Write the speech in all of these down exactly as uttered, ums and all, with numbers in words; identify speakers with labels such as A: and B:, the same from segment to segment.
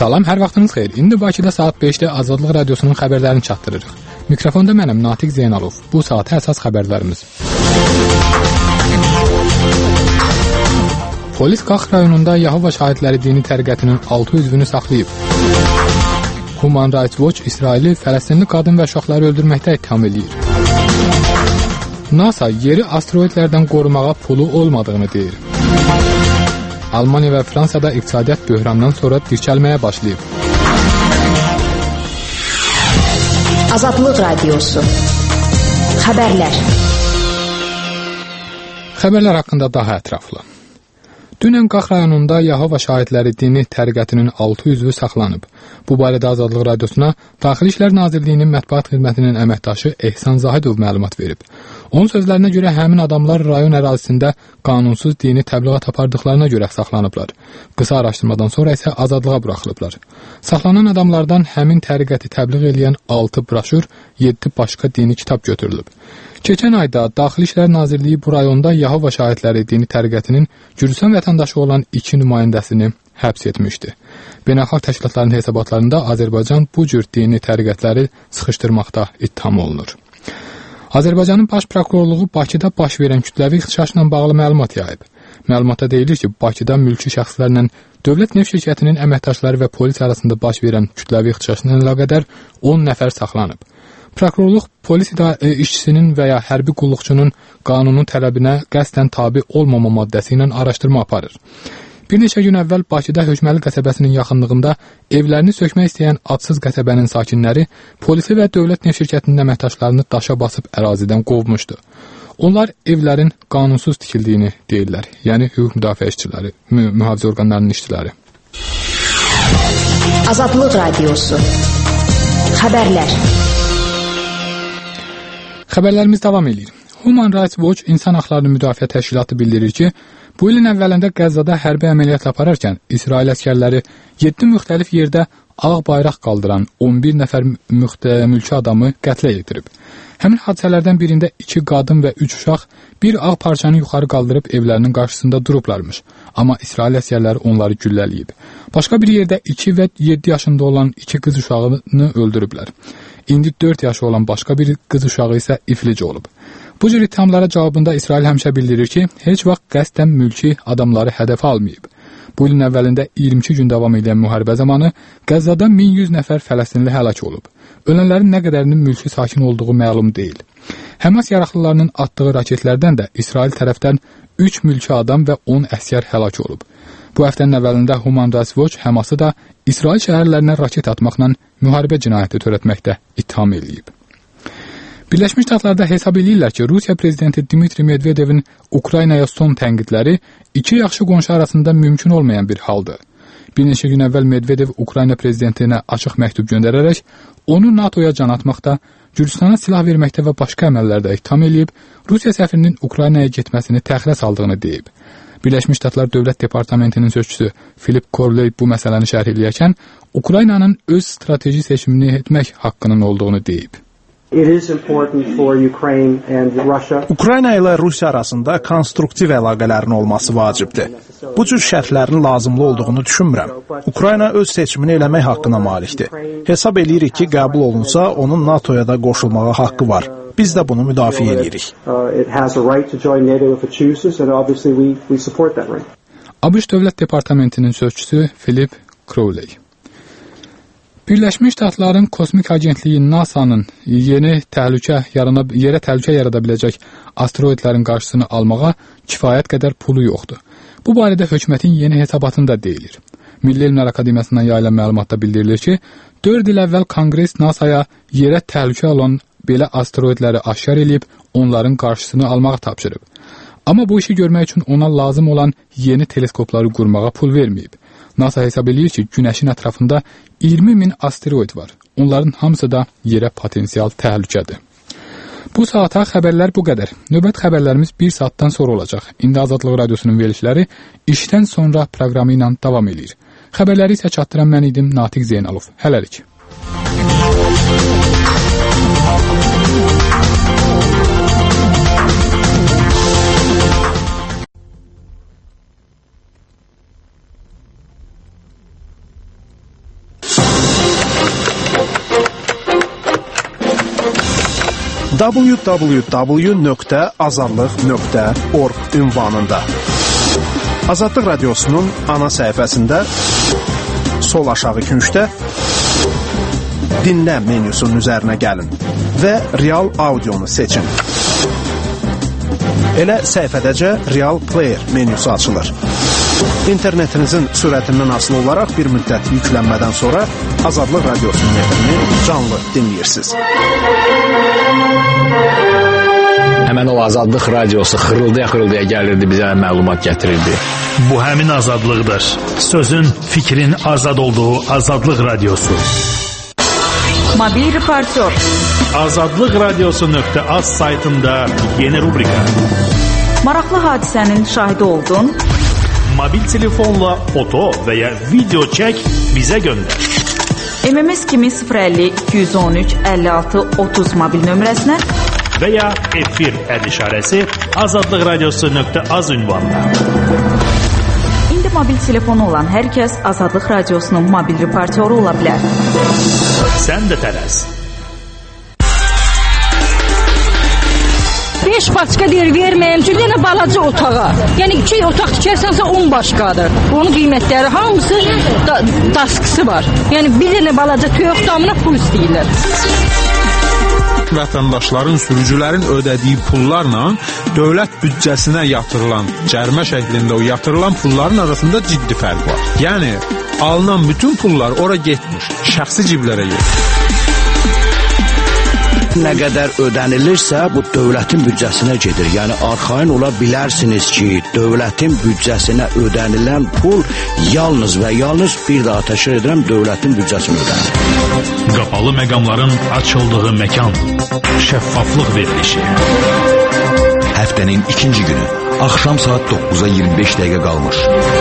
A: Salam, hər vaxtınız xeyir. İndi Bakıda saat beşdə Azadlıq Radiosunun xəbərlərini çatdırırıq. Mikrofonda mənəm Natiq Zeynalov. Bu saata əsas xəbərlərimiz. Polis Qax rayonunda Yahova şahidləri dini təriqətinin altı üzvünü saxlayıb. Human Rights Watch İsraili Fələstinli qadın və uşaqları öldürməkdə ittiham edir. NASA yeri asteroidlərdən qorumağa pulu olmadığını deyir. Almaniya və Fransada iqtisadiyyat böhrandan sonra dirçəlməyə başlayıb.
B: Azadlıq Radiosu. Xəbərlər.
A: Xəbərlər haqqında daha ətraflı. Dünən Qax rayonunda Yahova şahidləri dini təriqətinin altı üzvü saxlanıb. Bu barədə Azadlıq Radiosuna Daxili İşlər Nazirliyinin mətbuat xidmətinin əməkdaşı Ehsan Zahidov məlumat verib. Onun sözlərinə görə həmin adamlar rayon ərazisində qanunsuz dini təbliğat apardıqlarına görə saxlanıblar. Qısa araşdırmadan sonra isə azadlığa buraxılıblar. Saxlanan adamlardan həmin təriqəti təbliğ edən altı broşür, yeddi başqa dini kitab götürülüb. Keçən ayda Daxili İşlər Nazirliyi bu rayonda Yahova şahidləri dini təriqətinin Gürcüstan vətəndaşı olan iki nümayəndəsini həbs etmişdi. Beynəlxalq təşkilatların hesabatlarında Azərbaycan bu cür dini təriqətləri sıxışdırmaqda ittiham olunur. Azərbaycanın baş prokurorluğu Bakıda baş verən kütləvi ixtişaşla bağlı məlumat yayıb. Məlumatda deyilir ki, Bakıda mülki şəxslərlə Dövlət Neft Şirkətinin əməkdaşları və polis arasında baş verən kütləvi ixtişaşla əlaqədar on nəfər saxlanıb. Prokurorluq polis işçisinin və ya hərbi qulluqçunun qanunun tələbinə qəsdən tabi olmama maddəsi ilə araşdırma aparır. Bir neçə gün əvvəl Bakıda Hökməli qəsəbəsinin yaxınlığında evlərini sökmək istəyən adsız qəsəbənin sakinləri polisi və Dövlət Neft Şirkətinin əməkdaşlarını daşa basıb ərazidən qovmuşdu. Onlar evlərin qanunsuz tikildiyini deyirlər, yəni hüquq müdafiə işçiləri, mü mühafizə orqanlarının işçiləri.
B: Azadlıq Radiosu. Xəbərlər.
A: Xəbərlərimiz davam edir. Human Rights Watch İnsan Haqlarını Müdafiə Təşkilatı bildirir ki, bu ilin əvvəlində Qəzzada hərbi əməliyyat apararkən İsrail əskərləri yeddi müxtəlif yerdə ağ bayraq qaldıran on bir nəfər mülki adamı qətlə yetirib. Həmin hadisələrdən birində iki qadın və üç uşaq bir ağ parçanı yuxarı qaldırıb evlərinin qarşısında durublarmış. Amma İsrail əskərləri onları güllələyib. Başqa bir yerdə iki və yeddi yaşında olan iki qız uşağını öldürüblər. İndi dörd yaşı olan başqa bir qız uşağı isə iflic olub. Bu cür ittihamlara cavabında İsrail həmişə bildirir ki, heç vaxt qəsdən mülki adamları hədəfə almayıb. Bu ilin əvvəlində iyirmi iki gün davam edən müharibə zamanı Qəzzada min yüz nəfər Fələstinli həlak olub. Ölənlərin nə qədərinin mülki sakin olduğu məlum deyil. Həmas yaraqlılarının atdığı raketlərdən də İsrail tərəfdən üç mülki adam və on əsgər həlak olub. Bu həftənin əvvəlində Human Rights Watch Həması da İsrail şəhərlərinə raket atmaqla müharibə cinayəti törətməkdə ittiham edib. Birləşmiş Ştatlarda hesab edirlər ki, Rusiya prezidenti Dmitri Medvedevin Ukraynaya son tənqidləri iki yaxşı qonşu arasında mümkün olmayan bir haldır. Bir neçə gün əvvəl Medvedev Ukrayna prezidentinə açıq məktub göndərərək onu NATOya can atmaqda, Gürcüstana silah verməkdə və başqa əməllərdə ittiham edib, Rusiya səfirinin Ukraynaya getməsini təxirə saldığını deyib. Birləşmiş Ştatlar Dövlət Departamentinin sözçüsü Philip Corley bu məsələni şərh edərkən Ukraynanın öz strateji seçimini etmək haqqının olduğunu deyib.
C: Ukrayna ilə Rusiya arasında konstruktiv əlaqələrin olması vacibdir. Bu cür şərtlərin lazımlı olduğunu düşünmürəm. Ukrayna öz seçimini eləmək haqqına malikdir. Hesab edirik ki, qəbul olunsa, onun NATOya da qoşulmağa haqqı var. Biz də bunu müdafiə edirik.
A: ABŞ Dövlət Departamentinin sözçüsü Philip Crowley. Birləşmiş Ştatların Kosmik Agentliyi NASA'nın yeni təhlükə yarana, yerə təhlükə yarada biləcək asteroidlərin qarşısını almağa kifayət qədər pulu yoxdur. Bu barədə hökumətin yeni hesabatında deyilir. Milli Elmlər Akademiyasından yayılan məlumatda bildirilir ki, dörd il əvvəl Konqres NASA'ya yerə təhlükə olan belə asteroidləri aşkar edib onların qarşısını almağa tapşırıb. Amma bu işi görmək üçün ona lazım olan yeni teleskopları qurmağa pul verməyib. NASA hesab edir ki, Günəşin ətrafında iyirmi min asteroid var. Onların hamısı da yerə potensial təhlükədir. Bu saata xəbərlər bu qədər. Növbət xəbərlərimiz bir saatdan sonra olacaq. İndi Azadlıq Radiosunun verilişləri işdən sonra proqramı ilə davam edir. Xəbərləri isə çatdıran mən idim Natiq Zeynalov. Hələlik.
C: w w w nöqtə azadlıq nöqtə org ünvanında. Azadlıq Radiosunun ana səhifəsində sol aşağı küncdə dinlə menyusunun üzərinə gəlin və Real Audionu seçin. Elə səhifədəcə Real Player menyusu açılır. İnternetinizin sürətindən asılı olaraq bir müddət yüklənmədən sonra Azadlıq Radiosunun efrini canlı dinləyirsiniz.
D: Həmən o Azadlıq Radiosu xırıldaya-xırıldaya gəlirdi, bizə məlumat gətirirdi.
E: Bu həmin azadlıqdır. Sözün, fikrin azad olduğu Azadlıq Radiosu.
F: Mobil reportör.
E: azadlıq radiosu nöqtə az saytında yeni rubrika.
F: Maraqlı hadisənin şahidi oldun.
E: Mobil telefonla foto və ya video çək, bizə göndər.
F: M M S kimi sıfır əlli iki yüz on üç əlli altı otuz mobil nömrəsinə
E: və ya efir əd işarəsi azadlıq radiosu nöqtə az ünvanına.
F: İndi mobil telefonu olan hər kəs Azadlıq Radiosunun mobil reportyoru ola bilər.
E: Sən də tələs.
G: beş paçka deyir verməyim, çünki yenə balaca otağa. Yəni iki otaq tikərsənsə on başqadır. Onun qiymətləri hamısı da, daskısı var. Yəni bir dənə balaca toyuq damına pul istəyirlər.
H: Vətəndaşların, sürücülərin ödədiyi pullarla dövlət büdcəsinə yatırılan, cərimə şəklində o yatırılan pulların arasında ciddi fərq var. Yəni, alınan bütün pullar ora getmiş, şəxsi ciblərə getmiş.
I: Nə qədər ödənilirsə, bu dövlətin büdcəsinə gedir. Yəni, arxayın ola bilərsiniz ki, dövlətin büdcəsinə ödənilən pul yalnız və yalnız bir daha təşkil edirəm, dövlətin büdcəsinə ödənilir.
E: Qapalı məqamların açıldığı məkan, şəffaflıq verilişi.
J: Həftənin ikinci günü, axşam saat doqquza iyirmi beş dəqiqə qalmış.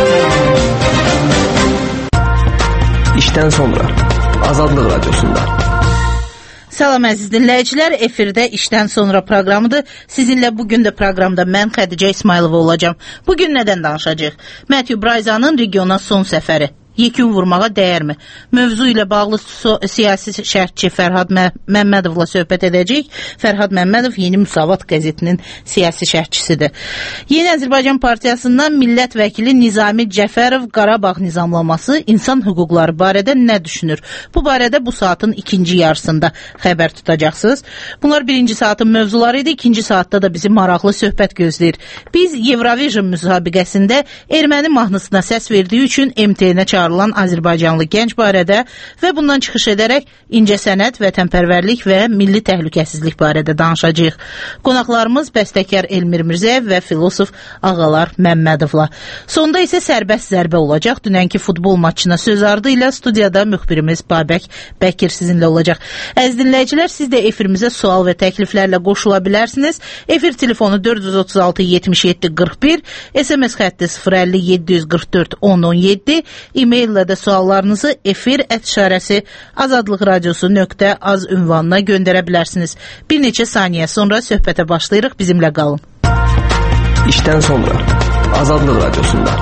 K: İşdən sonra, Azadlıq Radiosunda.
L: Salam əziz dinləyicilər, efirdə işdən sonra proqramıdır. Sizinlə bugün də proqramda mən Xədicə İsmailova olacağım. Bugün nədən danışacağıq? Matthew Bryzanın regiona son səfəri. Yekun vurmağa dəyərmi? Mövzu ilə bağlı so siyasi şərhçi Fərhad Mə Məmmədovla söhbət edəcəyik. Fərhad Məmmədov Yeni Müsavat qəzetinin siyasi şərhçisidir. Yeni Azərbaycan Partiyasından millət vəkili Nizami Cəfərov Qarabağ nizamlaması, insan hüquqları barədə nə düşünür? Bu barədə bu saatın ikinci yarısında xəbər tutacaqsınız. Bunlar birinci saatın mövzuları idi. İkinci saatda da bizi maraqlı söhbət gözləyir. Biz Eurovision müsabiqəsində erməni mahnısına səs verdiyi üçün M T N-ə çağırılan Azərbaycanlı gənc barədə və bundan çıxış edərək incəsənət, vətənpərvərlik və milli təhlükəsizlik barədə danışacağıq. Qonaqlarımız bəstəkar Elmir Mirzəyev və filosof Ağalar Məmmədovla. Sonda isə sərbəst zərbə olacaq. Dünənki futbol maçına söz ardı ilə studiyada müxbirimiz Babək Bəkir sizinlə olacaq. Əziz dinləyicilər, siz də efirimizə sual və təkliflərlə qoşula bilərsiniz. Efir telefonu dörd yüz otuz altı yetmiş yeddi qırx bir, S M S xətti sıfır əlli yeddi yüz qırx dörd on on yeddi, e-maillə də suallarınızı efir ət işarəsi azadlıq radiosu nöqtə az ünvanına göndərə bilərsiniz. Bir neçə saniyə sonra söhbətə başlayırıq, bizimlə qalın.
K: İşdən sonra Azadlıq Radiosunda.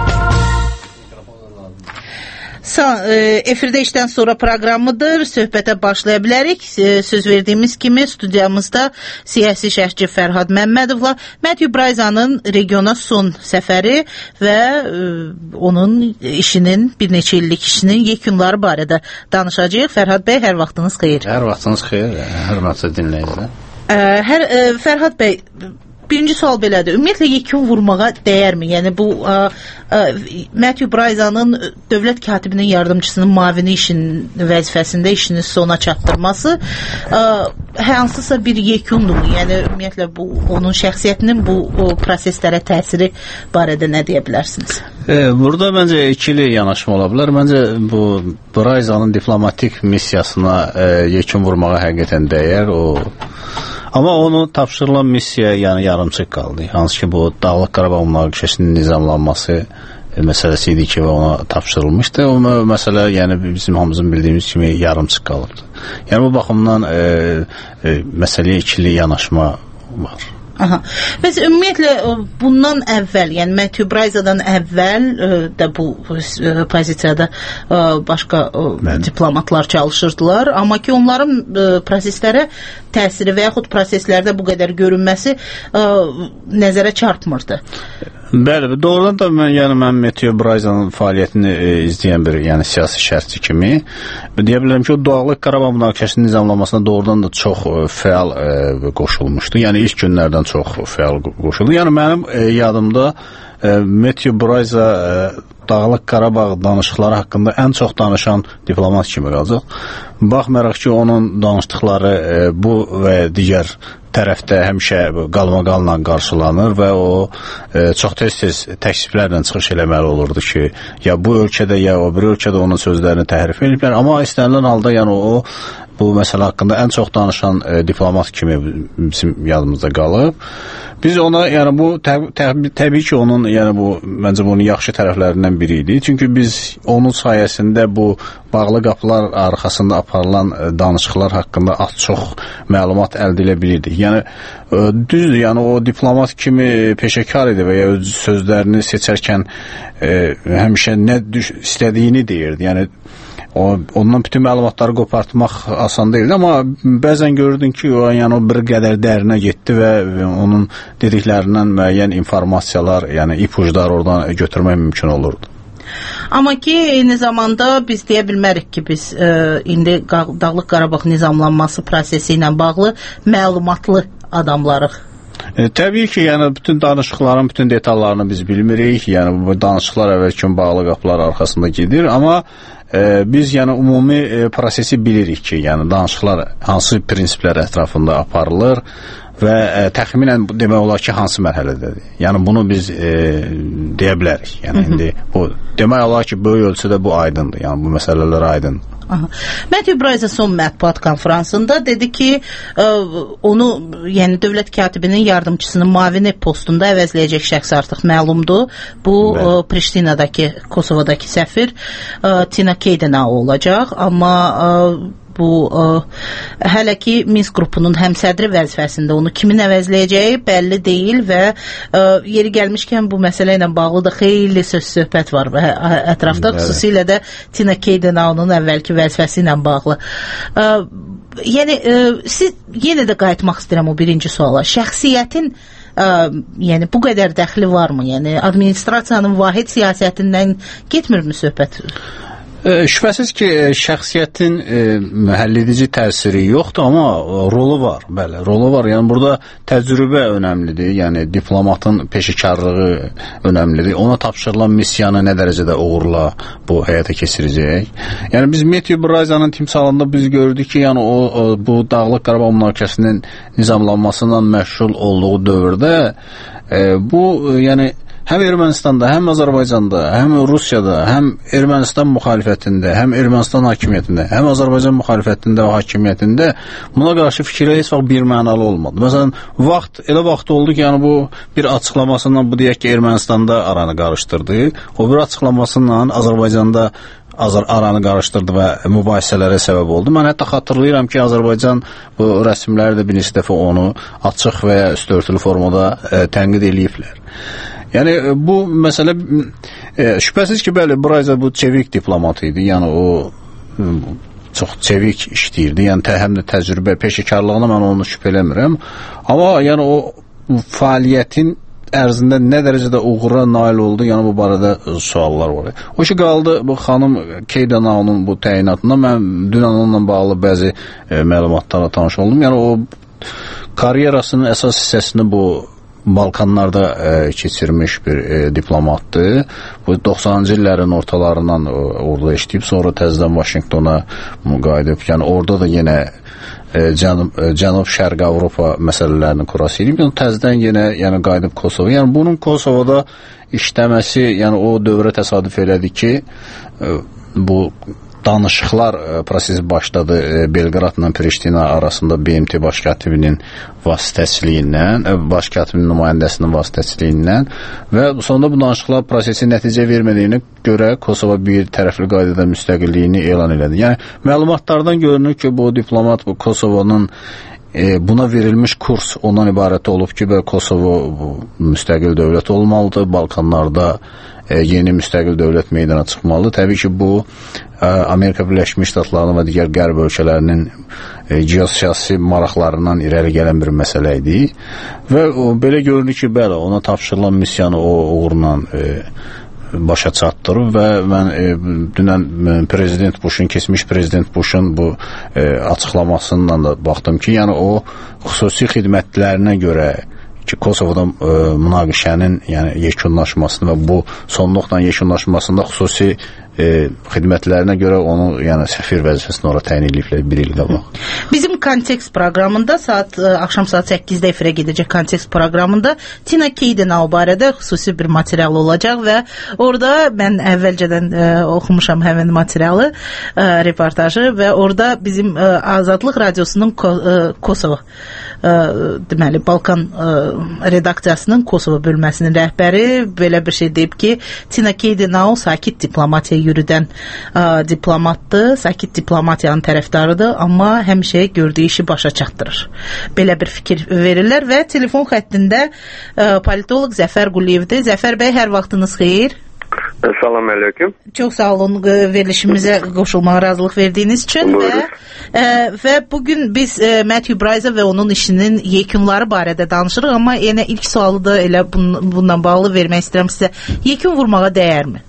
L: Efirdə işdən sonra proqramıdır. Söhbətə başlaya bilərik. Söz verdiyimiz kimi studiyamızda siyasi şərhçi Fərhad Məmmədovla Matthew Bryzanın regiona son səfəri və onun işinin, bir neçə illik işinin yekunları barədə danışacağıq. Fərhad bəy, hər vaxtınız xeyir.
D: Hər vaxtınız xeyir, hörmətli dinləyicilər.
L: Hər Fərhad bəy, birinci sual belədir. Ümumiyyətlə yekun vurmağa dəyərmi? Yəni bu ə, ə, Matthew Bryzanın dövlət katibinin yardımcısının mavini işin vəzifəsində işini sona çatdırması ə, hansısa bir yekundur. Yəni ümumiyyətlə bu onun şəxsiyyətinin bu o proseslərə təsiri barədə nə deyə bilərsiniz?
D: E, burada məncə ikili yanaşma ola bilər. Məncə bu Bryzanın diplomatik missiyasına e, yekun vurmağa həqiqətən dəyər. O Amma onu tapşırılan missiya yəni yarımçıq qaldı. Hansı ki bu Dağlıq Qarabağ münaqişəsinin nizamlanması e, məsələsi idi ki, ona tapşırılmışdı. O məsələ yəni bizim hamımızın bildiyimiz kimi yarımçıq qalıbdı. Yəni bu baxımdan e, e, məsələyə ikili yanaşma var.
L: Aha. Bəs ümumiyyətlə bundan əvvəl, yəni Matthew Bryzadan əvvəl də bu pozisiyada başqa Mən. diplomatlar çalışırdılar, amma ki onların proseslərə təsiri və yaxud proseslərdə bu qədər görünməsi nəzərə çarpmırdı.
D: Bəli, doğrudan da mən, yəni mən Matthew Bryzanın fəaliyyətini e, izləyən bir, yəni siyasi şərhçi kimi deyə bilərəm ki, o Dağlıq Qarabağ münaqişəsinin nizamlanmasına doğrudan da çox e, fəal e, qoşulmuşdu. Yəni ilk günlərdən çox fəal qoşuldu. Yəni mənim e, yadımda e, Matthew Bryza e, Dağlıq Qarabağ danışıqları haqqında ən çox danışan diplomat kimi qalacaq. Baxmayaraq ki, onun danışdıqları e, bu və digər tərəfdə həmişə qalmaqalla qarşılanır və o e, çox tez-tez təksiblərlə çıxış eləməli olurdu ki, ya bu ölkədə, ya o bir ölkədə onun sözlərini təhrif ediblər. Amma istənilən halda yəni o bu məsələ haqqında ən çox danışan e, diplomat kimi bizim yadımızda qalıb. Biz ona, yəni bu təb təb təbii ki, onun, yəni bu məncə bunun yaxşı tərəflərindən biri idi. Çünki biz onun sayəsində bu bağlı qapılar arxasında aparılan e, danışıqlar haqqında az çox məlumat əldə edə bilirdik. Yəni e, düzdür, yəni o diplomat kimi peşəkar idi və ya öz sözlərini seçərkən e, həmişə nə düş istədiyini deyirdi. Yəni o ondan bütün məlumatları qopartmaq asan deyildi, amma bəzən görürdün ki, o yəni o bir qədər dərinə getdi və, və onun dediklərindən müəyyən informasiyalar, yəni ipuclar oradan götürmək mümkün olurdu.
L: Amma ki, eyni zamanda biz deyə bilmərik ki, biz e, indi Dağlıq Qarabağ nizamlanması prosesi ilə bağlı məlumatlı adamlarıq.
D: E, təbii ki, yəni bütün danışıqların bütün detallarını biz bilmirik. Yəni bu danışıqlar əvvəlki bağlı qapılar arxasında gedir, amma e, biz yəni ümumi e, prosesi bilirik ki, yəni danışıqlar hansı prinsiplər ətrafında aparılır və e, təxminən demək olar ki, hansı mərhələdədir. Yəni bunu biz e, deyə bilərik. Yəni indi bu demək olar ki, böyük ölçüdə bu aydındır. Yəni bu məsələlər aydındır.
L: Aha. Matthew Bryza son mətbuat konfransında dedi ki, ə, onu, yəni dövlət katibinin yardımçısının müavini postunda əvəzləyəcək şəxs artıq məlumdur. Bu ə, Priştinadakı, Kosovadakı səfir ə, Tina Keydena olacaq, amma ə, bu ə, hələ ki Minsk qrupunun həmsədri vəzifəsində onu kimin əvəzləyəcəyi bəlli deyil və ə, yeri gəlmişkən bu məsələ ilə bağlı da xeyli söz-söhbət var ətrafda, evet. Xüsusilə də Tina Keydena'nın əvvəlki vəzifəsi ilə bağlı. Ə, yəni ə, siz yenə də qayıtmaq istəyirəm o birinci suala. Şəxsiyyətin ə, yəni bu qədər dəxli varmı? Yəni administrasiyanın vahid siyasətindən getmirmi söhbət?
D: E, şübhəsiz ki, şəxsiyyətin e, həlledici təsiri yoxdur, amma rolu var. Bəli, rolu var. Yəni burada təcrübə önəmlidir. Yəni diplomatın peşəkarlığı önəmlidir. Ona tapşırılan missiyanı nə dərəcədə uğurla bu həyata keçirəcək. Yəni biz Matthew Bryzanın timsalında biz gördük ki, yəni o, o bu Dağlıq Qarabağ münaqişəsinin nizamlanmasından məşğul olduğu dövrdə e, bu yəni həm Ermənistanda, həm Azərbaycanda, həm Rusiyada, həm Ermənistan müxalifətində, həm Ermənistan hakimiyyətində, həm Azərbaycan müxalifətində və hakimiyyətində buna qarşı fikirlər heç vaxt bir mənalı olmadı. Məsələn, vaxt, elə vaxt oldu ki, yəni bu bir açıqlamasından bu deyək ki, Ermənistanda aranı qarışdırdı, o bir açıqlamasından Azərbaycanda Azər aranı qarışdırdı və mübahisələrə səbəb oldu. Mən hətta xatırlayıram ki, Azərbaycan bu rəsmləri də bir neçə dəfə onu açıq və ya üstörtülü formada e, tənqid eləyiblər. Yəni bu məsələ e, şübhəsiz ki, bəli, Bryza bu çevik diplomat idi. Yəni o e, çox çevik işləyirdi. Yəni tə, həm də təcrübə, peşəkarlığına mən onu şübhə eləmirəm. Amma yəni o fəaliyyətin ərzində nə dərəcədə uğura nail oldu, yəni bu barədə suallar var. O ki qaldı bu xanım Keydena'nın bu təyinatında mən dünən onunla bağlı bəzi e, məlumatlarla tanış oldum. Yəni o karyerasının əsas hissəsini bu Balkanlarda e, keçirmiş bir e, diplomatdır. Bu doxsanıncı illərin ortalarından e, orada işləyib, sonra təzədən Vaşinqtona qayıdıb. Yəni orada da yenə e, Cənub, e, Cənub-Şərq Avropa məsələlərini kurası edib. Yəni təzədən yenə yəni qayıdıb Kosova. Yəni bunun Kosovada işləməsi, yəni o dövrə təsadüf elədi ki, e, bu danışıqlar prosesi başladı Belqradla Priştina arasında B M T baş katibinin vasitəçiliyindən, baş katibinin nümayəndəsinin vasitəçiliyindən və sonunda bu danışıqlar prosesi nəticə vermədiyinə görə Kosova bir tərəfli qaydada müstəqilliyini elan elədi. Yəni məlumatlardan görünür ki, bu diplomat bu Kosovanın e, buna verilmiş kurs ondan ibarət olub ki, Kosovo müstəqil dövlət olmalıdır, Balkanlarda e, yeni müstəqil dövlət meydana çıxmalıdır. Təbii ki, bu e, Amerika Birləşmiş Ştatlarının və digər qərb ölkələrinin e, geosiyasi maraqlarından irəli gələn bir məsələ idi və o, belə görünür ki, bəli, ona tapşırılan missiyanı o uğurla e, başa çatdırıb və mən e, dünən prezident Bush'un, keçmiş prezident Bush'un bu e, açıqlamasından da baxdım ki, yəni o xüsusi xidmətlərinə görə ki, Kosovoda e, münaqişənin yəni yekunlaşmasını və bu sonluqla yekunlaşmasında xüsusi e, xidmətlərinə görə onu yəni səfir vəzifəsini ora təyin ediblər bir il qabaq.
L: Bizim kontekst proqramında saat ə, axşam saat səkkizdə efirə gedəcək kontekst proqramında Tina Keydenau barədə xüsusi bir material olacaq və orada mən əvvəlcədən ə, oxumuşam həmin materialı, ə, reportajı və orada bizim ə, Azadlıq Radiosunun Ko ə, Kosovo ə, deməli Balkan ə, redaksiyasının Kosovo bölməsinin rəhbəri belə bir şey deyib ki, Tina Keydenau sakit diplomatiya yürüdən ə, diplomatdır, sakit diplomatiyanın tərəfdarıdır, amma həmişə gördüyü işi başa çatdırır. Belə bir fikir verirlər və telefon xəttində ə, politolog Zəfər Quliyevdir. Zəfər bəy, hər vaxtınız xeyir.
M: Salam əleykum.
L: Çox sağ olun verilişimizə qoşulmağa razılıq verdiyiniz üçün və, ə, və bugün biz ə, Matthew Bryza və onun işinin yekunları barədə danışırıq, amma yenə ilk sualı da elə bun, bundan bağlı vermək istəyirəm sizə. Yekun vurmağa dəyərmi?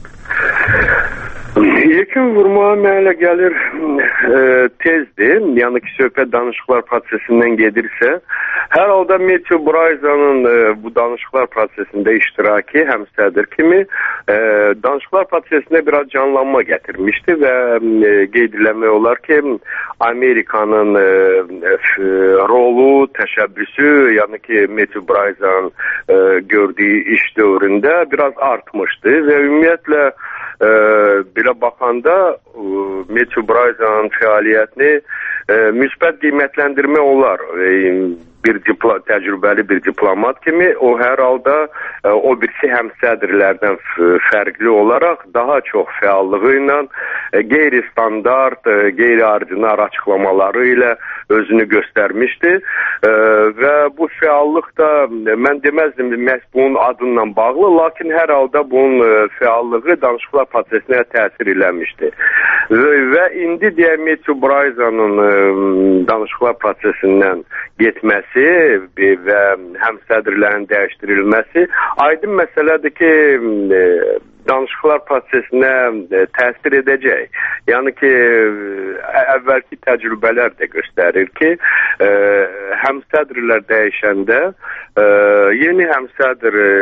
M: Yekun vurmağa mənə gəlir e, tezdir. Yəni ki, söhbət danışıqlar prosesindən gedirsə, hər halda Matthew Bryza'nın e, bu danışıqlar prosesində iştirakı həm sədr kimi e, danışıqlar prosesində biraz canlanma gətirmişdi və e, qeyd eləmək olar ki, Amerikanın e, e, rolu, təşəbbüsü, yəni ki, Matthew Bryza'nın e, gördüyü iş dövründə biraz artmışdı və ümumiyyətlə e, belə baxanda e, Matthew Bryza'nın fəaliyyətini e, müsbət qiymətləndirmə olar. E, bir diplo, təcrübəli bir diplomat kimi o hər halda e, o birisi həmsədrlərdən fərqli olaraq daha çox fəallığı ilə e, qeyri-standart, e, qeyri-ordinar açıqlamaları ilə özünü göstərmişdi e, və bu fəallıq da e, mən deməzdim məhz bunun adından bağlı, lakin hər halda bunun e, fəallığı danışıqlar prosesinə təsir eləmişdi. Və, və indi deyək Matthew Bryza'nın e, danışıqlar prosesindən getməsi və həmsədrlərin dəyişdirilməsi aydın məsələdir ki, e, danışıqlar prosesinə e, təsir edəcək. Yəni ki, əvvəlki təcrübələr də göstərir ki, e, həmsədrlər dəyişəndə e, yeni həmsədr e,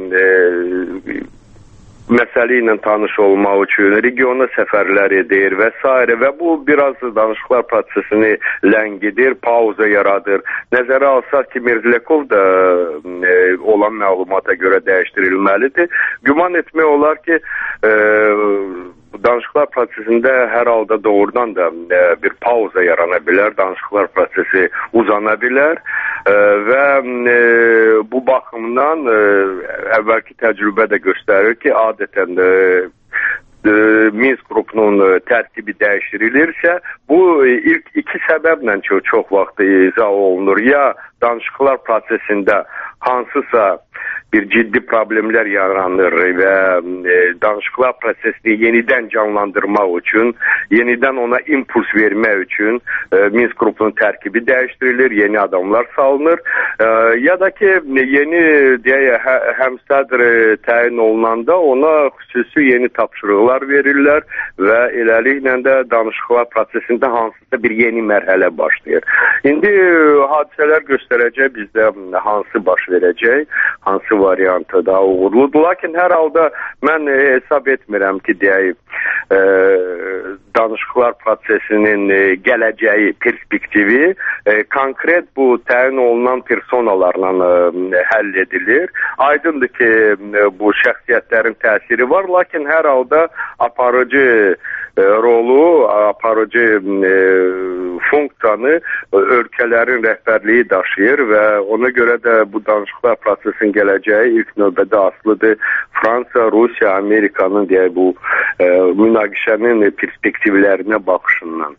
M: e, məsələ ilə tanış olmaq üçün regiona səfərlər edir və s. və bu biraz danışıqlar prosesini ləngidir, pauza yaradır. Nəzərə alsaq ki, Mirzlekov da e, olan məlumata görə dəyişdirilməlidir. Güman etmək olar ki, e, danışıqlar prosesində hər halda doğrudan da e, bir pauza yarana bilər, danışıqlar prosesi uzana bilər e, və e, bu baxımdan e, əvvəlki təcrübə də göstərir ki, adətən e, e, Minsk qrupunun e, tərkibi dəyişdirilirsə, bu e, ilk iki səbəblə çox, çox vaxt izah olunur. Ya danışıqlar prosesində hansısa bir ciddi problemlər yaranır və e, danışıqlar prosesini yenidən canlandırmaq üçün, yenidən ona impuls vermək üçün e, Minsk qrupunun tərkibi dəyişdirilir, yeni adamlar salınır. E, ya da ki, yeni deyək, hə, həmsədr təyin olunanda ona xüsusi yeni tapşırıqlar verirlər və eləliklə də danışıqlar prosesində hansısa bir yeni mərhələ başlayır. İndi hadisələr göstərəcək bizdə hansı baş verəcək, hansı variantı daha uğurludur. Lakin hər halda mən e, hesab etmirəm ki, deyək, e, danışıqlar prosesinin e, gələcəyi perspektivi e, konkret bu təyin olunan personalarla e, həll edilir. Aydındır ki, e, bu şəxsiyyətlərin təsiri var, lakin hər halda aparıcı e, rolu, aparıcı e, funksiyanı e, ölkələrin rəhbərliyi daşıyır və ona görə də bu danışıqlar prosesinin gələcəyi ilk növbədə asılıdır Fransa, Rusiya, Amerikanın deyək bu e, münaqişənin perspektivlərinə baxışından.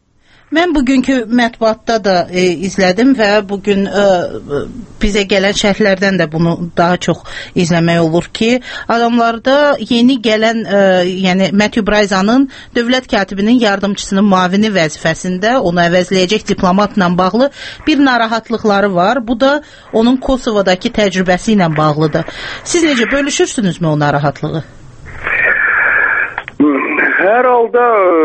L: Mən bugünkü mətbuatda da e, izlədim və bugün e, bizə gələn şərhlərdən də bunu daha çox izləmək olur ki, adamlarda yeni gələn, e, yəni Matthew Bryzanın dövlət katibinin yardımçısının müavini vəzifəsində onu əvəzləyəcək diplomatla bağlı bir narahatlıqları var. Bu da onun Kosovadakı təcrübəsi ilə bağlıdır. Siz necə bölüşürsünüzmü o narahatlığı?
M: Hər halda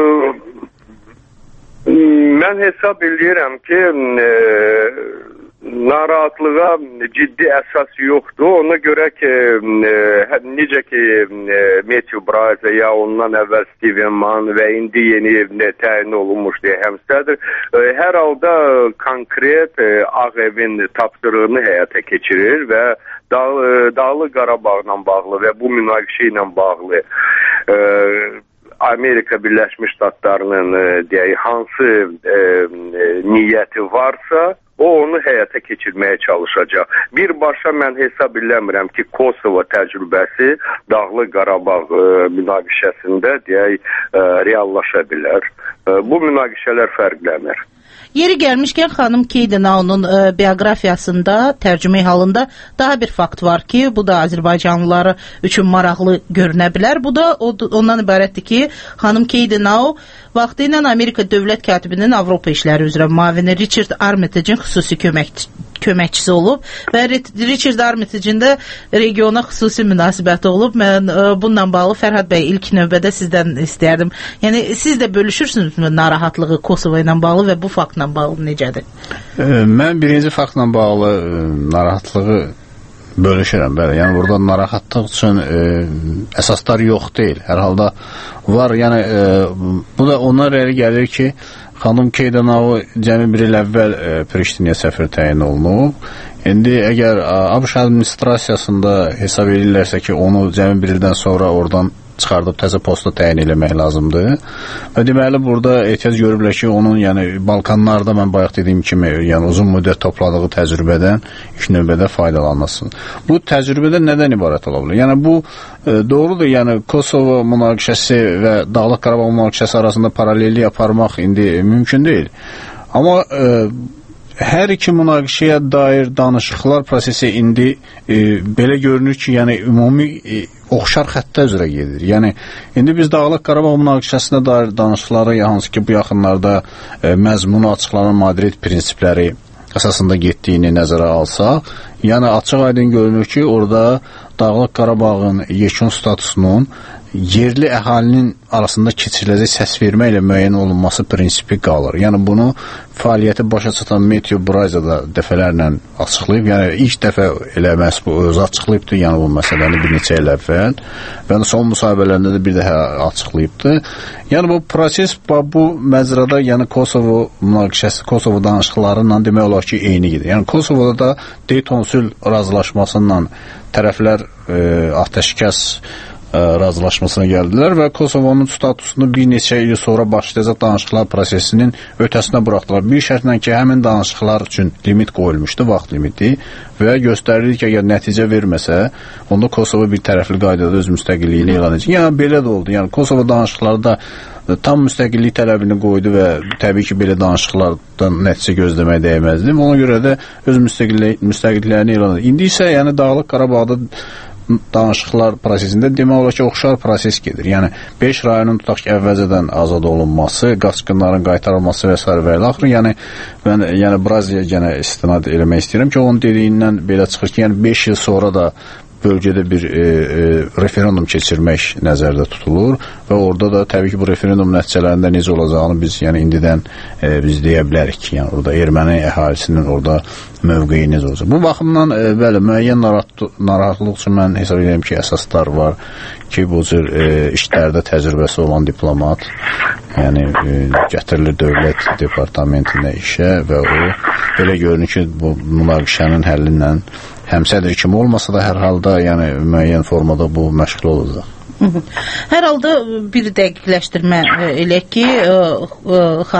M: mən hesab edirəm ki, e, narahatlığa ciddi əsas yoxdur. Ona görə ki, e, necə ki e, Matthew Bryza ya ondan əvvəl Steven Mann və indi yeni e, təyin olunmuş deyə həmsədir. E, hər halda konkret e, Ağ Evin tapşırığını həyata keçirir və Dağ, Dağlı Qarabağla bağlı və bu münaqişə ilə bağlı e, Amerika Birləşmiş Ştatlarının e, deyək, hansı e, e, niyyəti varsa, o onu həyata keçirməyə çalışacaq. Birbaşa mən hesab eləmirəm ki, Kosovo təcrübəsi Dağlı Qarabağ e, münaqişəsində deyək, e, reallaşa bilər. E, bu münaqişələr fərqlənir.
L: Yeri gəlmişkən xanım Keydenaunun e, bioqrafiyasında, tərcümə halında daha bir fakt var ki, bu da Azərbaycanlıları üçün maraqlı görünə bilər. Bu da o, ondan ibarətdir ki, xanım Keydenau vaxtı ilə Amerika dövlət katibinin Avropa işləri üzrə müavini Richard Armitage'in xüsusi köməkçisi köməkçisi olub və Richard Armitage'in də regiona xüsusi münasibəti olub. Mən e, bununla bağlı Fərhad bəy ilk növbədə sizdən istəyərdim. Yəni siz də bölüşürsünüzmü narahatlığı Kosovo ilə bağlı və bu faktla bağlı necədir?
D: E, mən birinci faktla bağlı e, narahatlığı bölüşürəm. Bəli, yəni burada narahatlıq üçün e, əsaslar yox deyil. Hər halda var. Yəni e, bu da ona rəli gəlir ki, xanım Keydenau cəmi bir il əvvəl e, Priştinəyə səfir təyin olunub. İndi əgər ABŞ administrasiyasında hesab edirlərsə ki, onu cəmi bir ildən sonra oradan çıxardıb təzə posta təyin eləmək lazımdır. Və deməli burada ehtiyac görüblər ki, onun yəni Balkanlarda mən bayaq dediyim kimi, yəni uzun müddət topladığı təcrübədən ilk növbədə faydalanmasın. Bu təcrübədən nədən ibarət ola bilər? Yəni bu e, doğrudur, yəni Kosovo münaqişəsi və Dağlıq Qarabağ münaqişəsi arasında paralellik aparmaq indi mümkün deyil. Amma e, hər iki münaqişəyə dair danışıqlar prosesi indi e, belə görünür ki, yəni ümumi e, oxşar xəttə üzrə gedir. Yəni indi biz Dağlıq Qarabağ münaqişəsinə dair danışıqları, hansı ki bu yaxınlarda e, məzmunu açıqlanan Madrid prinsipləri əsasında getdiyini nəzərə alsaq, yəni açıq-aydın görünür ki, orada Dağlıq Qarabağın yekun statusunun yerli əhalinin arasında keçiriləcək səsvermə ilə müəyyən olunması prinsipi qalır. Yəni bunu fəaliyyəti başa çatan Matthew Bryza da dəfələrlə açıqlayıb. Yəni ilk dəfə elə məhz bu özü açıqlayıbdır, yəni bu məsələni bir neçə il əvvəl və son müsahibələrində də bir daha açıqlayıbdır. Yəni bu proses bu məcrada, yəni Kosovo münaqişəsi, Kosovo danışıqları ilə demək olar ki, eyni gedir. Yəni Kosovoda da Dayton sülh razılaşmasından tərəflər e, atəşkəs razılaşmasına gəldilər və Kosovonun statusunu bir neçə il sonra başlayacaq danışıqlar prosesinin ötəsinə buraxdılar. Bir şərtlə ki, həmin danışıqlar üçün limit qoyulmuşdu, vaxt limiti və göstərilir ki, əgər nəticə verməsə, onda Kosovo bir tərəfli qaydada öz müstəqilliyini elan edəcək. Yəni belə də oldu. Yəni Kosovo danışıqlarda tam müstəqillik tələbini qoydu və təbii ki, belə danışıqlardan nəticə gözləmək dəyməzdi. Ona görə də öz müstəqilliklərini elan edəcək. İndi isə yəni Dağlıq Qarabağda danışıqlar prosesində demək olar ki, oxşar proses gedir. Yəni beş rayonun tutaq ki, əvvəlcədən azad olunması, qaçqınların qaytarılması və s. və ilə axırı, yəni mən yəni Braziliya yenə istinad eləmək istəyirəm ki, onun dediyindən belə çıxır ki, yəni beş il sonra da bölgədə bir e, e, referendum keçirmək nəzərdə tutulur və orada da təbii ki, bu referendum nəticələrində necə olacağını biz yəni indidən e, biz deyə bilərik ki, yəni orada erməni əhalisinin orada mövqeyi necə olacaq. Bu baxımdan e, bəli, müəyyən narahatlıq üçün mən hesab edirəm ki, əsaslar var ki, bu cür e, işlərdə təcrübəsi olan diplomat yəni e, gətirilir dövlət departamentində işə və o belə görünür ki, bu münaqişənin həlli ilə həmsədir kimi olmasa da hər halda yəni müəyyən formada bu məşğul olacaq.
L: Hər halda bir dəqiqləşdirmə elək ki, xanım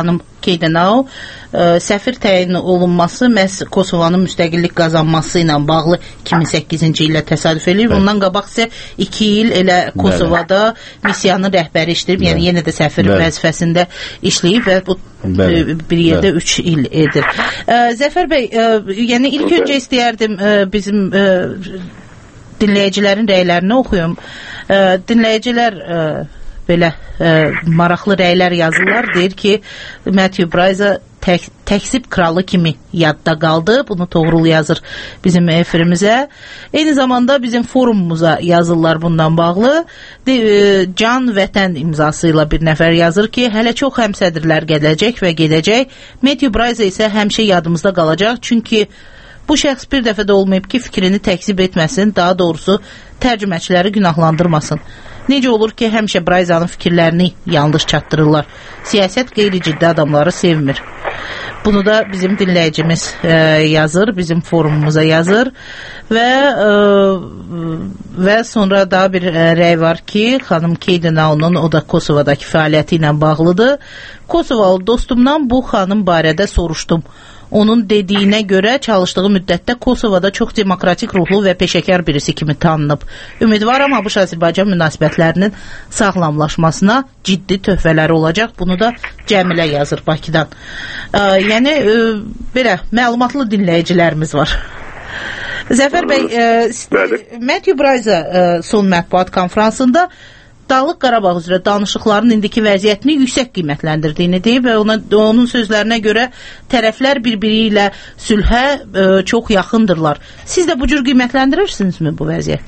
L: Keydenau səfir təyin olunması məhz Kosovanın müstəqillik qazanması ilə bağlı iki min səkkizinci illə təsadüf edir. Bundan qabaq isə iki il elə Kosovada missiyanın rəhbəri işləyib, yəni yenə də səfir vəzifəsində işləyib və bu Bəli. bir yerdə Bəli. üç il edir. Zəfər bəy, yəni ilk öncə istəyərdim bizim dinləyicilərin rəylərini oxuyum. Dinləyicilər belə ə, maraqlı rəylər yazırlar. Deyir ki, Matthew Bryza tək, təksib kralı kimi yadda qaldı. Bunu Toğrul yazır bizim efirimizə. Eyni zamanda bizim forumumuza yazırlar bundan bağlı. De, e, Can Vətən imzası ilə bir nəfər yazır ki, hələ çox həmsədirlər gələcək və gedəcək. Matthew Bryza isə həmişə yadımızda qalacaq. Çünki bu şəxs bir dəfə də olmayıb ki, fikrini təksib etməsin, daha doğrusu tərcüməçiləri günahlandırmasın. Necə olur ki, həmişə Bryzanın fikirlərini yanlış çatdırırlar. Siyasət qeyri-ciddi adamları sevmir. Bunu da bizim dinləyicimiz e, yazır, bizim forumumuza yazır və e, və sonra daha bir e, rəy var ki, xanım Keydenau'nun o da Kosovadakı fəaliyyəti ilə bağlıdır. Kosovalı dostumdan bu xanım barədə soruşdum. Onun dediyinə görə çalışdığı müddətdə Kosovada çox demokratik ruhlu və peşəkar birisi kimi tanınıb. Ümidvaram ABŞ-Azərbaycan münasibətlərinin sağlamlaşmasına ciddi töhfələri olacaq. Bunu da Cəmilə yazır Bakıdan. Ə, yəni ə, belə məlumatlı dinləyicilərimiz var. Zəfər bəy, ə, Matthew Bryza ə, son mətbuat konfransında Dağlıq Qarabağ üzrə danışıqların indiki vəziyyətini yüksək qiymətləndirdiyini deyib və ona, onun sözlərinə görə tərəflər bir-biri ilə sülhə ə, çox yaxındırlar. Siz də bu cür qiymətləndirirsinizmi bu vəziyyəti?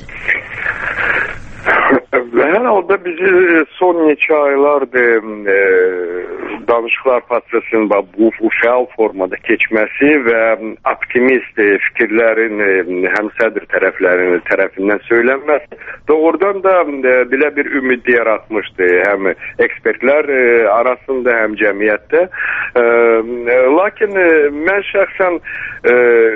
M: Hər halda bizi son neçə aylardır e, danışıqlar prosesinin bu, bu fəal formada keçməsi və optimist e, fikirlərin e, həm sədr tərəflərinin tərəfindən söylənməsi doğrudan da e, belə bir ümid yaratmışdı həm ekspertlər e, arasında, həm cəmiyyətdə. E, e, lakin e, mən şəxsən e,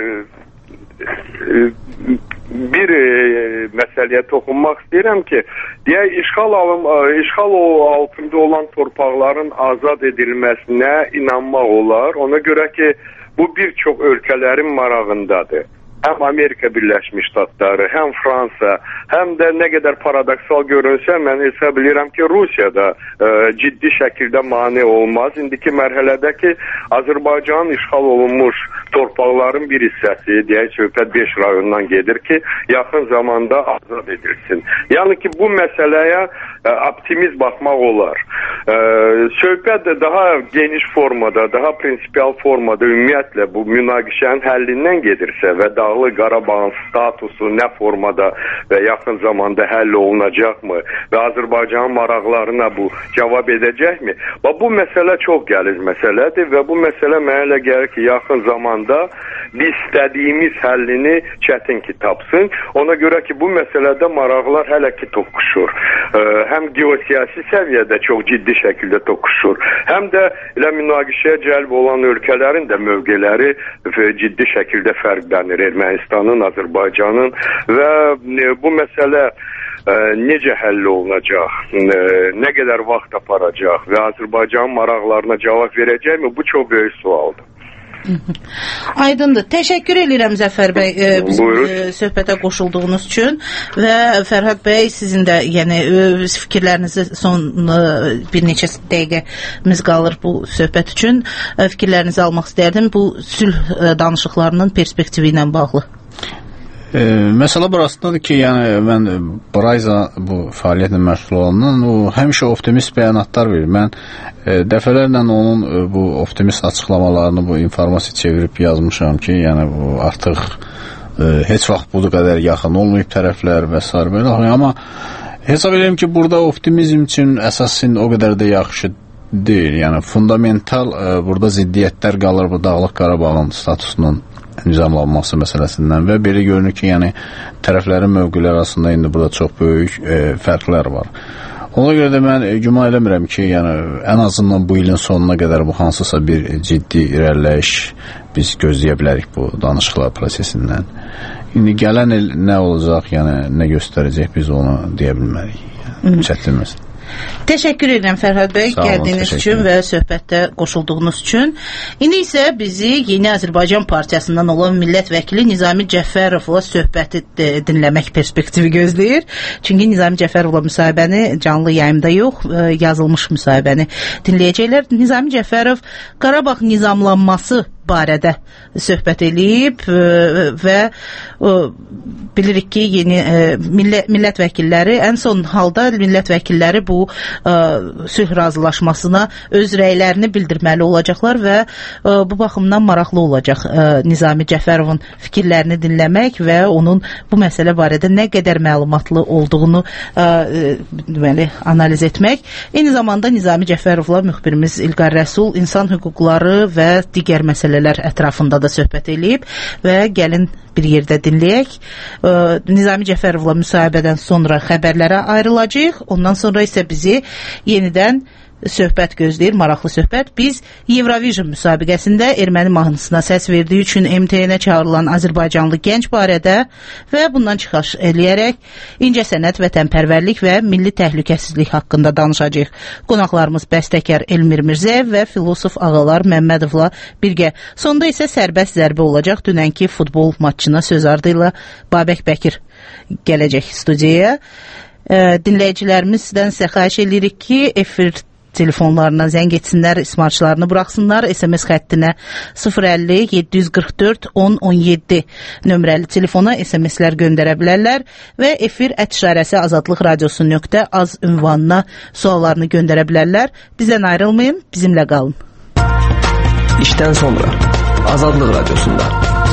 M: e, bir e, məsələyə toxunmaq istəyirəm ki, deyək, işğal, alım, işğal altında olan torpaqların azad edilməsinə inanmaq olar. Ona görə ki, bu bir çox ölkələrin marağındadır. Həm Amerika Birləşmiş Ştatları, həm Fransa, həm də nə qədər paradoksal görünsə, mən hesab edirəm ki, Rusiya da e, ciddi şəkildə mane olmaz. İndiki mərhələdəki Azərbaycanın işğal olunmuş torpaqların bir hissəsi, deyək, söhbət beş rayondan gedir ki, yaxın zamanda azad edilsin. Yəni ki, bu məsələyə e, optimist baxmaq olar. E, söhbət daha geniş formada, daha prinsipial formada ümumiyyətlə bu münaqişənin həllindən gedirsə və daha Dağlıq Qarabağın statusu nə formada və yaxın zamanda həll olunacaqmı və Azərbaycanın maraqlarına bu cavab edəcəkmi? Və bu məsələ çox gəlir məsələdir və bu məsələ mənə elə gəlir ki, yaxın zamanda biz istədiyimiz həllini çətin ki tapsın. Ona görə ki, bu məsələdə maraqlar hələ ki toqquşur. Həm geosiyasi səviyyədə çox ciddi şəkildə toqquşur, həm də elə münaqişəyə cəlb olan ölkələrin də mövqeləri ciddi şəkildə fərqlənir. Ermənistanın, Azərbaycanın və bu məsələ e, necə həll olunacaq, e, nə qədər vaxt aparacaq və Azərbaycanın maraqlarına cavab verəcəkmi? Bu çox böyük sualdır.
L: Aydındır. Təşəkkür edirəm Zəfər bəy e, bizim e, söhbətə qoşulduğunuz üçün və Fərhad bəy sizin də yəni e, fikirlərinizi son e, bir neçə dəqiqəmiz qalır bu söhbət üçün e, fikirlərinizi almaq istərdim bu sülh e, danışıqlarının perspektivi ilə bağlı.
D: E, məsələ burasındadır ki, yəni mən Bryza bu fəaliyyətlə məşğul olandan o həmişə optimist bəyanatlar verir. Mən e, dəfələrlə onun e, bu optimist açıqlamalarını bu informasiya çevirib yazmışam ki, yəni bu artıq e, heç vaxt bu qədər yaxın olmayıb tərəflər və s. belə. Amma hesab edirəm ki, burada optimizm üçün əsasin o qədər də yaxşı deyil. Yəni fundamental e, burada ziddiyyətlər qalır bu Dağlıq Qarabağın statusunun nizamlanması məsələsindən və belə görünür ki, yəni tərəflərin mövqeləri arasında indi burada çox böyük e, fərqlər var. Ona görə də mən e, güman eləmirəm ki, yəni ən azından bu ilin sonuna qədər bu hansısa bir ciddi irəliləyiş biz gözləyə bilərik bu danışıqlar prosesindən. İndi gələn il nə olacaq, yəni nə göstərəcək biz onu deyə bilmərik. Yəni, çətin məsələ.
L: Təşəkkür edirəm Fərhad bəy, gəldiyiniz üçün və söhbətdə qoşulduğunuz üçün. İndi isə bizi Yeni Azərbaycan Partiyasından olan millət vəkili Nizami Cəfərovla söhbəti dinləmək perspektivi gözləyir. Çünki Nizami Cəfərovla müsahibəni canlı yayımda yox, yazılmış müsahibəni dinləyəcəklər. Nizami Cəfərov Qarabağ nizamlanması barədə söhbət eləyib və bilirik ki, yeni millət, millət vəkilləri, ən son halda millət vəkilləri bu sülh razılaşmasına öz rəylərini bildirməli olacaqlar və bu baxımdan maraqlı olacaq Nizami Cəfərovun fikirlərini dinləmək və onun bu məsələ barədə nə qədər məlumatlı olduğunu deməli, analiz etmək. Eyni zamanda Nizami Cəfərovla müxbirimiz İlqar Rəsul insan hüquqları və digər məsələlər ətrafında da söhbət eləyib və gəlin bir yerdə dinləyək. Nizami Cəfərovla müsahibədən sonra xəbərlərə ayrılacaq. Ondan sonra isə bizi yenidən söhbət gözləyir, maraqlı söhbət. Biz Eurovision müsabiqəsində erməni mahnısına səs verdiyi üçün M T N-ə çağırılan Azərbaycanlı gənc barədə və bundan çıxış eləyərək incəsənət, vətənpərvərlik və milli təhlükəsizlik haqqında danışacağıq. Qonaqlarımız bəstəkar Elmir Mirzəyev və filosof Ağalar Məmmədovla birgə. Sonda isə sərbəst zərbə olacaq. Dünənki futbol matçına söz ardı ilə Babək Bəkir gələcək studiyaya. Dinləyicilərimizdən sizə xahiş edirik ki, efir telefonlarına zəng etsinlər, ismarçlarını buraxsınlar. S M S xəttinə sıfır əlli yeddi yüz qırx dörd on on yeddi nömrəli telefona S M S-lər göndərə bilərlər və efir ət işarəsi azadlıq radiosu nöqtə az ünvanına suallarını göndərə bilərlər. Bizdən ayrılmayın, bizimlə qalın.
K: İşdən sonra Azadlıq radiosunda.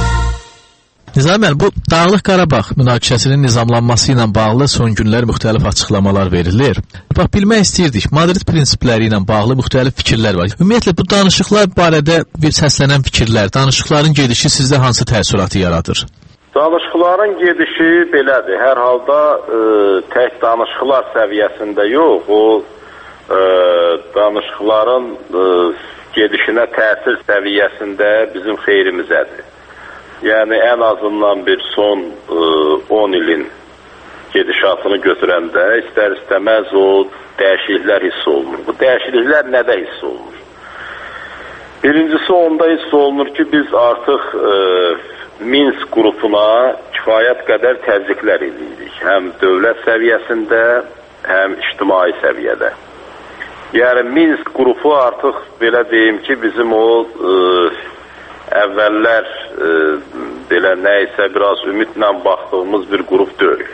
N: Nizami müəllim, bu Dağlıq Qarabağ münaqişəsinin nizamlanması ilə bağlı son günlər müxtəlif açıqlamalar verilir. Bax, bilmək istəyirdik, Madrid prinsipləri ilə bağlı müxtəlif fikirlər var. Ümumiyyətlə, bu danışıqlar barədə bir səslənən fikirlər, danışıqların gedişi sizdə hansı təəssüratı yaradır?
O: Danışıqların gedişi belədir. Hər halda e, tək danışıqlar səviyyəsində yox, o e, danışıqların e, gedişinə təsir səviyyəsində bizim xeyrimizədir. Yəni, ən azından bir son on ilin gedişatını götürəndə istər-istəməz o dəyişikliklər hiss olunur. Bu dəyişikliklər nədə hiss olunur? Birincisi onda hiss olunur ki, biz artıq e, Minsk qrupuna kifayət qədər təzyiqlər edirik. Həm dövlət səviyyəsində, həm ictimai səviyyədə. Yəni, Minsk qrupu artıq, belə deyim ki, bizim o e, əvvəllər e, belə nə isə biraz ümidlə baxdığımız bir qrup deyil.